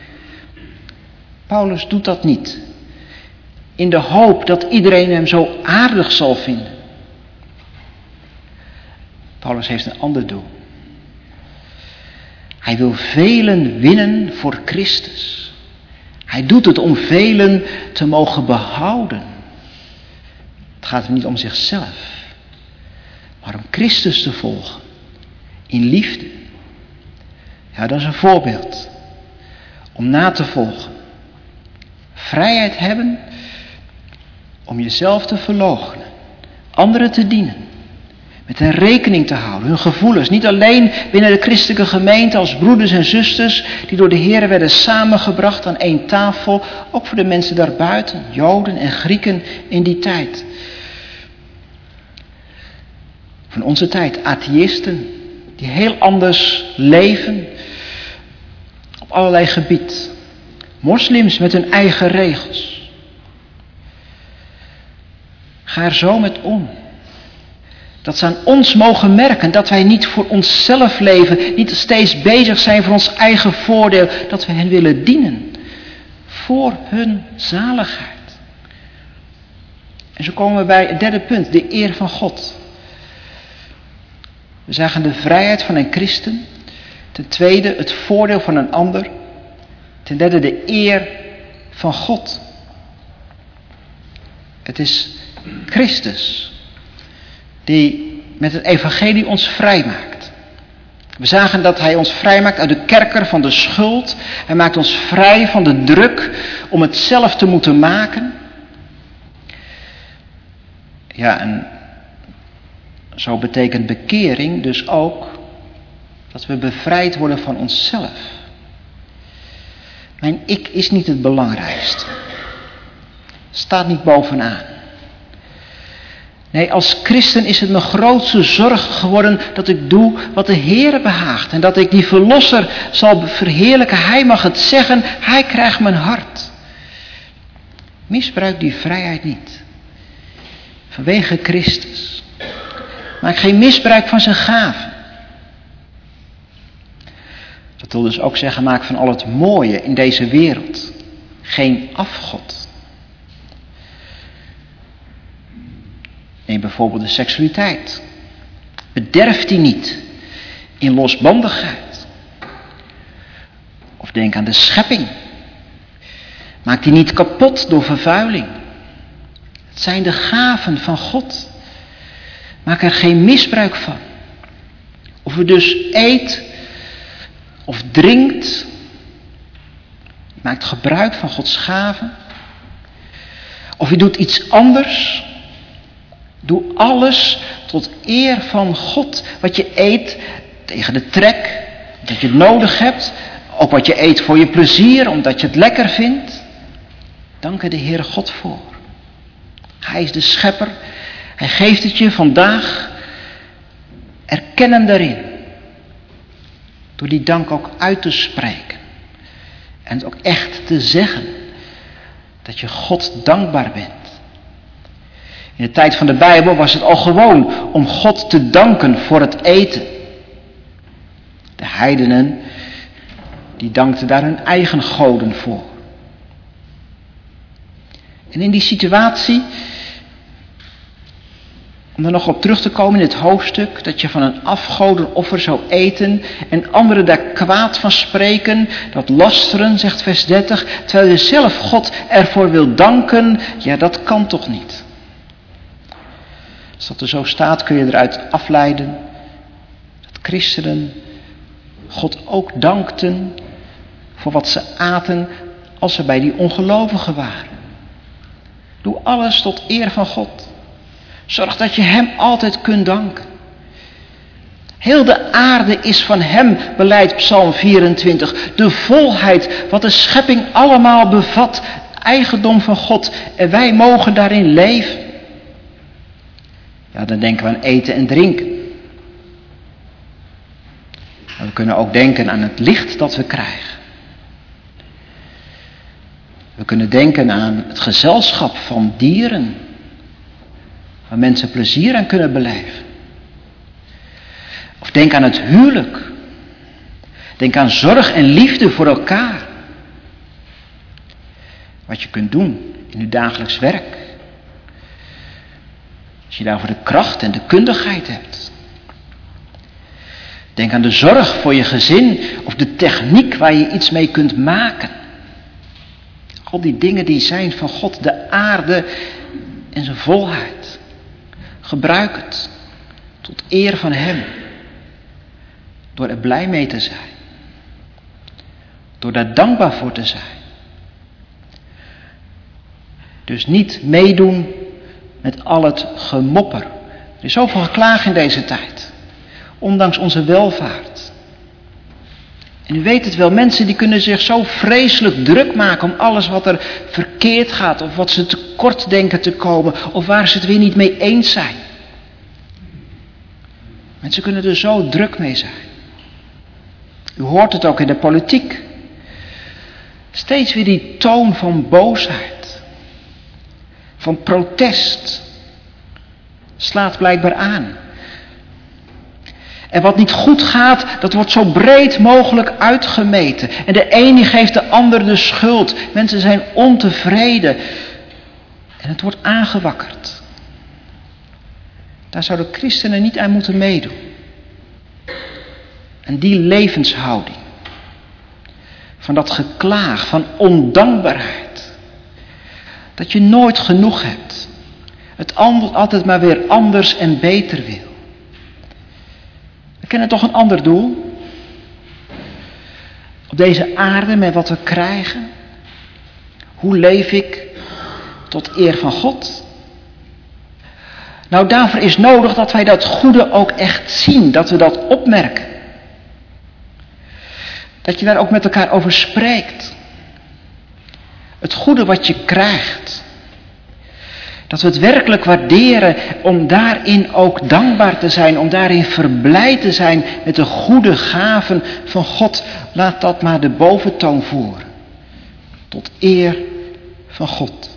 Speaker 2: Paulus doet dat niet. In de hoop dat iedereen hem zo aardig zal vinden. Paulus heeft een ander doel. Hij wil velen winnen voor Christus. Hij doet het om velen te mogen behouden. Het gaat hem niet om zichzelf, maar om Christus te volgen. In liefde. Ja, dat is een voorbeeld. Om na te volgen. Vrijheid hebben om jezelf te verloochenen. Anderen te dienen. Met hen rekening te houden. Hun gevoelens. Niet alleen binnen de christelijke gemeente als broeders en zusters die door de Heer werden samengebracht aan één tafel. Ook voor de mensen daarbuiten. Joden en Grieken in die tijd. Van onze tijd. Atheïsten. Die heel anders leven. Op allerlei gebied. Moslims met hun eigen regels. Ga er zo met om. Dat ze aan ons mogen merken dat wij niet voor onszelf leven, niet steeds bezig zijn voor ons eigen voordeel, dat we hen willen dienen. Voor hun zaligheid. En zo komen we bij het derde punt, de eer van God. We zagen de vrijheid van een christen. Ten tweede het voordeel van een ander. Ten derde de eer van God. Het is Christus die met het evangelie ons vrijmaakt. We zagen dat hij ons vrijmaakt uit de kerker van de schuld. Hij maakt ons vrij van de druk om het zelf te moeten maken. Ja, en zo betekent bekering dus ook dat we bevrijd worden van onszelf. Mijn ik is niet het belangrijkste. Staat niet bovenaan. Nee, als christen is het mijn grootste zorg geworden dat ik doe wat de Heer behaagt. En dat ik die verlosser zal verheerlijken. Hij mag het zeggen, hij krijgt mijn hart. Misbruik die vrijheid niet. Vanwege Christus. Maak geen misbruik van zijn gaven. Dat wil dus ook zeggen, maak van al het mooie in deze wereld geen afgod. Neem bijvoorbeeld de seksualiteit. Bederf die niet in losbandigheid. Of denk aan de schepping. Maak die niet kapot door vervuiling. Het zijn de gaven van God. Maak er geen misbruik van. Of u dus eet of drinkt. Maakt gebruik van Gods gaven. Of u doet iets anders. Doe alles tot eer van God. Wat je eet tegen de trek. Dat je het nodig hebt. Ook wat je eet voor je plezier. Omdat je het lekker vindt. Dank er de Heere God voor. Hij is de schepper. Hij geeft het je vandaag. Erken hem daarin. Door die dank ook uit te spreken. En het ook echt te zeggen. Dat je God dankbaar bent. In de tijd van de Bijbel was het al gewoon om God te danken voor het eten. De heidenen, die dankten daar hun eigen goden voor. En in die situatie, om er nog op terug te komen in het hoofdstuk, dat je van een afgodenoffer zou eten en anderen daar kwaad van spreken, dat lasteren, zegt vers 30, terwijl je zelf God ervoor wil danken, ja, dat kan toch niet. Als dat er zo staat, kun je eruit afleiden dat christenen God ook dankten voor wat ze aten als ze bij die ongelovigen waren. Doe alles tot eer van God. Zorg dat je hem altijd kunt danken. Heel de aarde is van hem, beleidt Psalm 24. De volheid, wat de schepping allemaal bevat, eigendom van God en wij mogen daarin leven. Ja, dan denken we aan eten en drinken. Maar we kunnen ook denken aan het licht dat we krijgen. We kunnen denken aan het gezelschap van dieren, waar mensen plezier aan kunnen beleven. Of denk aan het huwelijk. Denk aan zorg en liefde voor elkaar. Wat je kunt doen in uw dagelijks werk. Als je daarvoor de kracht en de kundigheid hebt. Denk aan de zorg voor je gezin of de techniek waar je iets mee kunt maken. Al die dingen die zijn van God, de aarde en zijn volheid. Gebruik het tot eer van Hem. Door er blij mee te zijn. Door daar dankbaar voor te zijn. Dus niet meedoen met al het gemopper. Er is zoveel geklaag in deze tijd. Ondanks onze welvaart. En u weet het wel, mensen die kunnen zich zo vreselijk druk maken om alles wat er verkeerd gaat. Of wat ze tekort denken te komen. Of waar ze het weer niet mee eens zijn. Mensen kunnen er zo druk mee zijn. U hoort het ook in de politiek. Steeds weer die toon van boosheid. Van protest. Slaat blijkbaar aan. En wat niet goed gaat, dat wordt zo breed mogelijk uitgemeten. En de een die geeft de ander de schuld. Mensen zijn ontevreden. En het wordt aangewakkerd. Daar zouden christenen niet aan moeten meedoen. En die levenshouding. Van dat geklaag, van ondankbaarheid. Dat je nooit genoeg hebt. Het altijd maar weer anders en beter wil. We kennen toch een ander doel? Op deze aarde met wat we krijgen. Hoe leef ik tot eer van God? Nou, daarvoor is nodig dat wij dat goede ook echt zien. Dat we dat opmerken. Dat je daar ook met elkaar over spreekt. Het goede wat je krijgt. Dat we het werkelijk waarderen om daarin ook dankbaar te zijn. Om daarin verblijd te zijn met de goede gaven van God. Laat dat maar de boventoon voeren. Tot eer van God.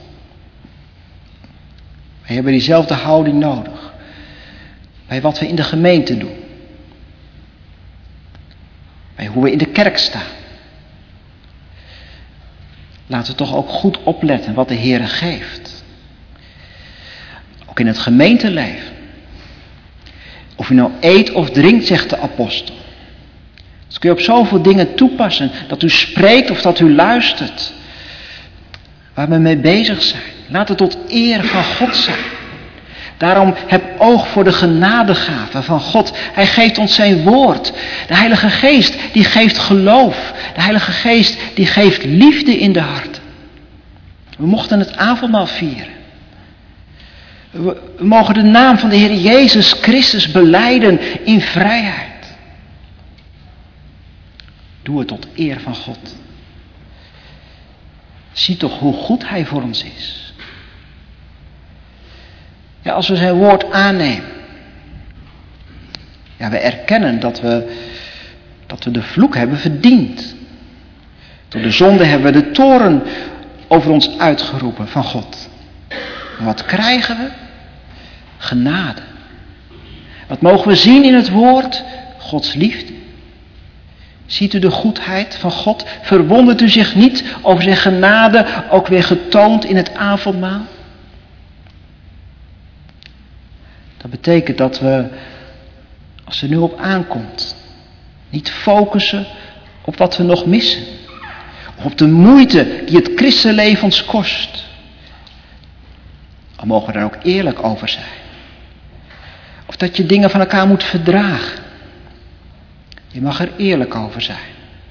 Speaker 2: Wij hebben diezelfde houding nodig. Bij wat we in de gemeente doen. Bij hoe we in de kerk staan. Laten we toch ook goed opletten wat de Heere geeft. Ook in het gemeenteleven. Of u nou eet of drinkt, zegt de apostel. Dat kun je op zoveel dingen toepassen. Dat u spreekt of dat u luistert. Waar we mee bezig zijn. Laat het tot eer van God zijn. Daarom heb oog voor de genadegaven van God. Hij geeft ons zijn woord. De Heilige Geest die geeft geloof. De Heilige Geest die geeft liefde in de harten. We mochten het avondmaal vieren. We mogen de naam van de Heer Jezus Christus belijden in vrijheid. Doe het tot eer van God. Zie toch hoe goed Hij voor ons is. Ja, als we zijn woord aannemen. Ja, we erkennen dat we de vloek hebben verdiend. Door de zonde hebben we de toorn over ons uitgeroepen van God. En wat krijgen we? Genade. Wat mogen we zien in het woord? Gods liefde. Ziet u de goedheid van God? Verwondert u zich niet over zijn genade, ook weer getoond in het avondmaal? Dat betekent dat we, als er nu op aankomt, niet focussen op wat we nog missen. Of op de moeite die het christenleven ons kost. Al mogen we daar ook eerlijk over zijn. Of dat je dingen van elkaar moet verdragen. Je mag er eerlijk over zijn.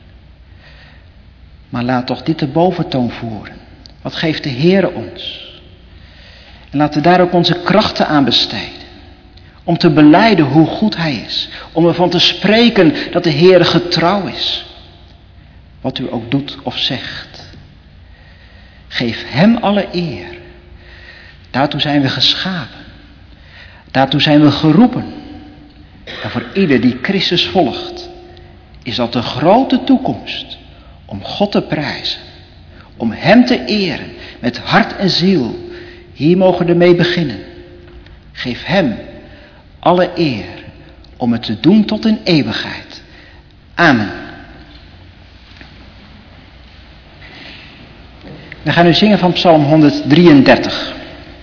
Speaker 2: Maar laat toch dit de boventoon voeren. Wat geeft de Heere ons? En laten we daar ook onze krachten aan besteden. Om te belijden hoe goed Hij is. Om ervan te spreken dat de Heere getrouw is. Wat u ook doet of zegt. Geef hem alle eer. Daartoe zijn we geschapen. Daartoe zijn we geroepen. En voor ieder die Christus volgt, is dat de grote toekomst om God te prijzen. Om hem te eren met hart en ziel. Hier mogen we mee beginnen. Geef hem alle eer om het te doen tot in eeuwigheid. Amen. We gaan nu zingen van Psalm 133.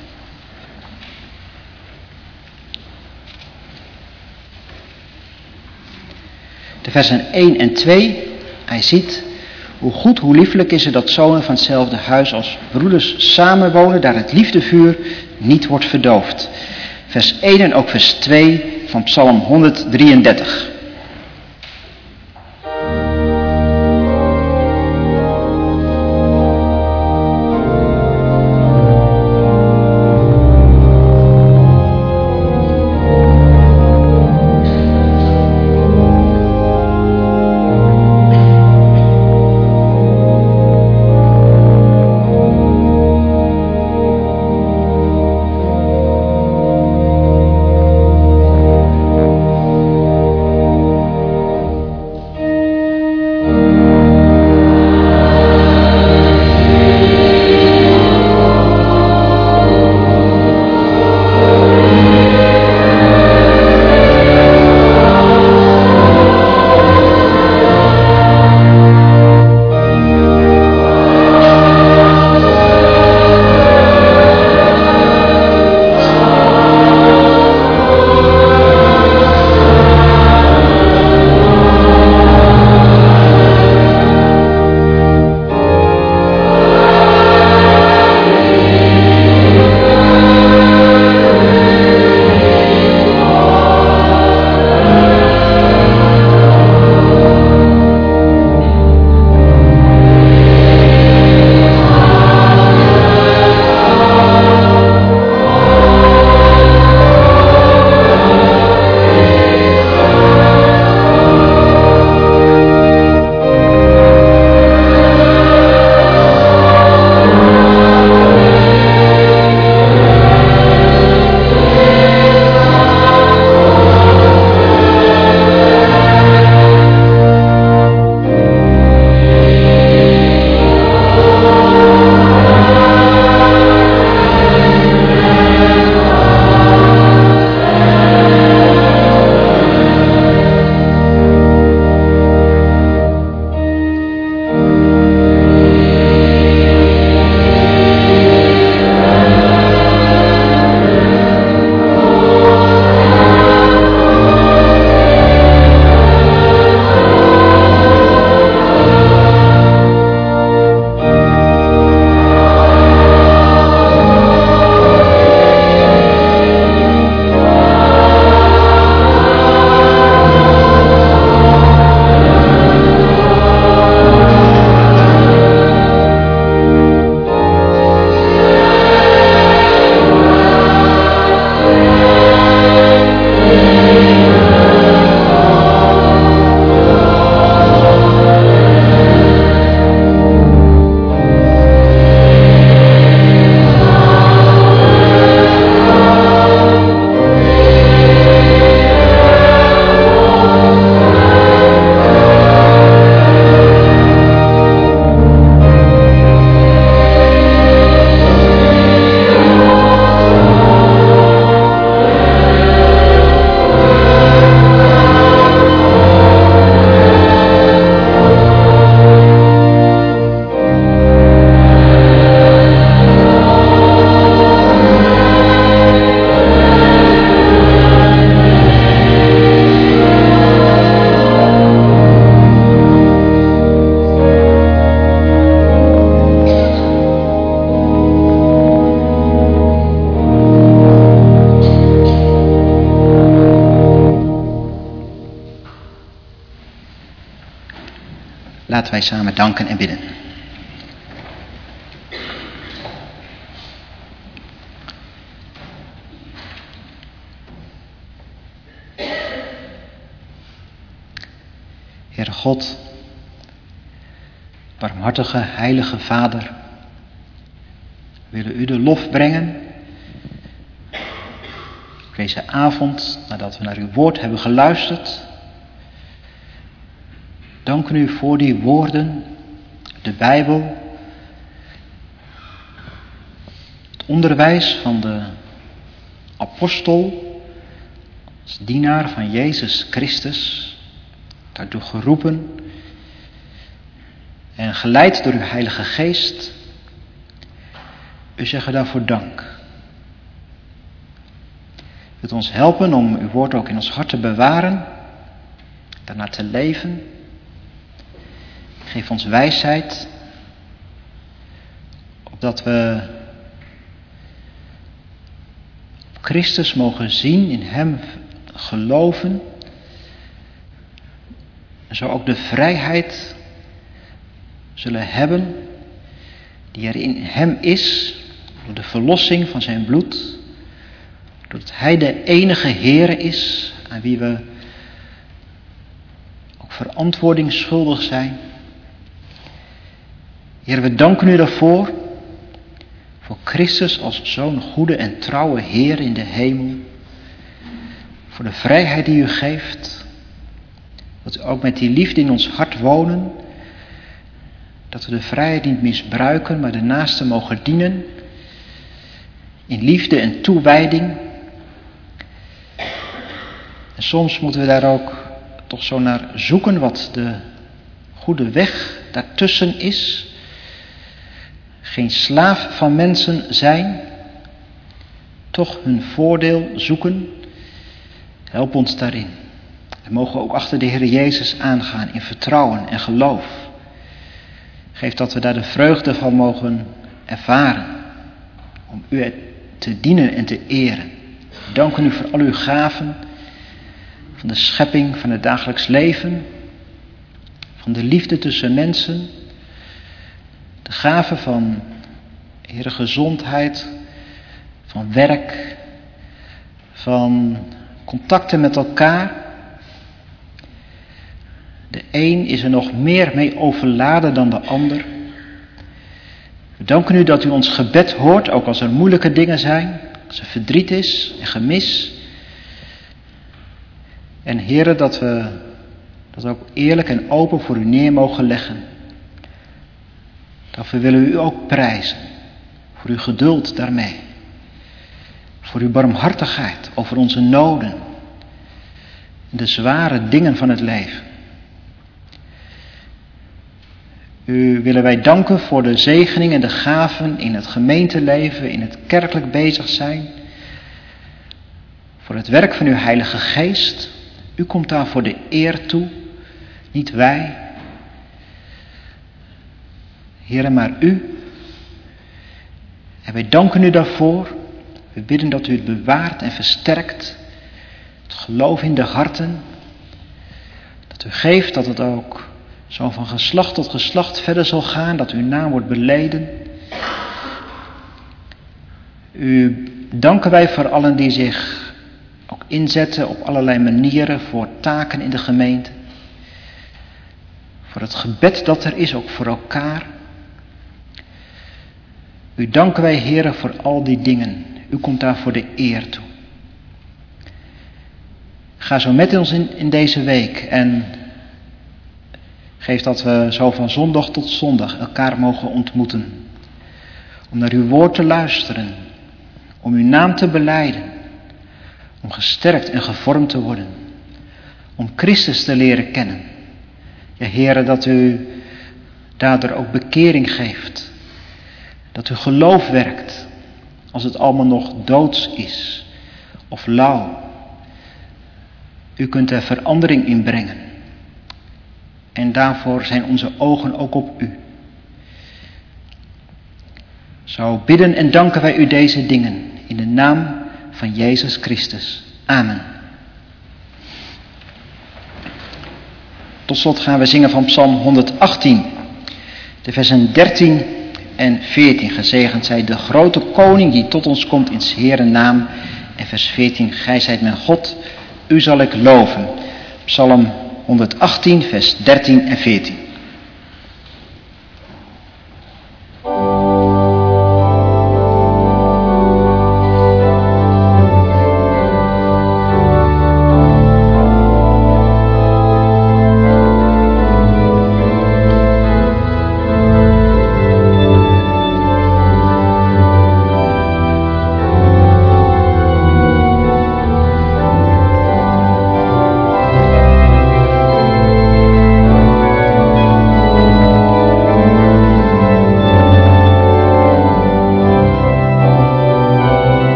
Speaker 2: De versen 1 en 2. Hij ziet hoe goed, hoe lieflijk is het dat zonen van hetzelfde huis als broeders samenwonen, daar het liefdevuur niet wordt verdoofd. Vers 1 en ook vers 2 van Psalm 133. Laten wij samen danken en bidden. Heere God, barmhartige, heilige Vader, We willen u de lof brengen. Deze avond, nadat we naar uw woord hebben geluisterd. Dank u voor die woorden, de Bijbel. Het onderwijs van de apostel, als dienaar van Jezus Christus, daartoe geroepen en geleid door uw Heilige Geest. U zeggen daarvoor dank. Wilt ons helpen om uw woord ook in ons hart te bewaren, daarnaar te leven. Geef ons wijsheid, opdat we op Christus mogen zien, in hem geloven. En zo ook de vrijheid zullen hebben die er in hem is, door de verlossing van zijn bloed. Doordat hij de enige Heer is, aan wie we ook verantwoording schuldig zijn. Heer, we danken u daarvoor, voor Christus als zo'n goede en trouwe Heer in de hemel. Voor de vrijheid die u geeft. Dat u ook met die liefde in ons hart wonen. Dat we de vrijheid niet misbruiken, maar de naaste mogen dienen. In liefde en toewijding. En soms moeten we daar ook toch zo naar zoeken wat de goede weg daartussen is. Geen slaaf van mensen zijn. Toch hun voordeel zoeken. Help ons daarin. We mogen ook achter de Heer Jezus aangaan in vertrouwen en geloof. Geef dat we daar de vreugde van mogen ervaren. Om u te dienen en te eren. Dank u voor al uw gaven. Van de schepping, van het dagelijks leven. Van de liefde tussen mensen. De gaven van, Heere, gezondheid. Van werk. Van contacten met elkaar. De een is er nog meer mee overladen dan de ander. We danken u dat u ons gebed hoort, ook als er moeilijke dingen zijn. Als er verdriet is en gemis. En Heere, dat we dat ook eerlijk en open voor u neer mogen leggen. Dat we willen u ook prijzen. Voor uw geduld daarmee. Voor uw barmhartigheid over onze noden. En de zware dingen van het leven. U willen wij danken voor de zegening en de gaven in het gemeenteleven, in het kerkelijk bezig zijn. Voor het werk van uw Heilige Geest. U komt daar voor de eer toe, niet wij. Heere, maar u. En wij danken u daarvoor. We bidden dat u het bewaart en versterkt. Het geloof in de harten. Dat u geeft dat het ook zo van geslacht tot geslacht verder zal gaan. Dat uw naam wordt beleden. U danken wij voor allen die zich ook inzetten op allerlei manieren voor taken in de gemeente. Voor het gebed dat er is, ook voor elkaar. U danken wij, Heere, voor al die dingen. U komt daar voor de eer toe. Ga zo met ons in deze week en geef dat we zo van zondag tot zondag elkaar mogen ontmoeten. Om naar uw woord te luisteren. Om uw naam te belijden. Om gesterkt en gevormd te worden. Om Christus te leren kennen. Ja, Heere, dat u daardoor ook bekering geeft. Dat u geloof werkt. Als het allemaal nog doods is. Of lauw. U kunt er verandering in brengen. En daarvoor zijn onze ogen ook op u. Zo bidden en danken wij u deze dingen. In de naam van Jezus Christus. Amen. Tot slot gaan we zingen van Psalm 118. De versen 13 en 14. Gezegend zij de grote koning die tot ons komt in 's Heeren naam. En vers 14. Gij zijt mijn God, u zal ik loven. Psalm 118, vers 13 en 14.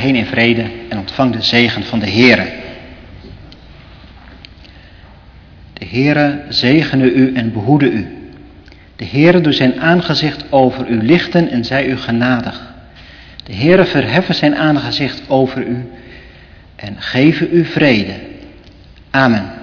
Speaker 2: heen in vrede en ontvang de zegen van de Heere. De Heere zegene u en behoede u. De Heere doet zijn aangezicht over u lichten en zij u genadig. De Heere verheffen zijn aangezicht over u en geven u vrede. Amen.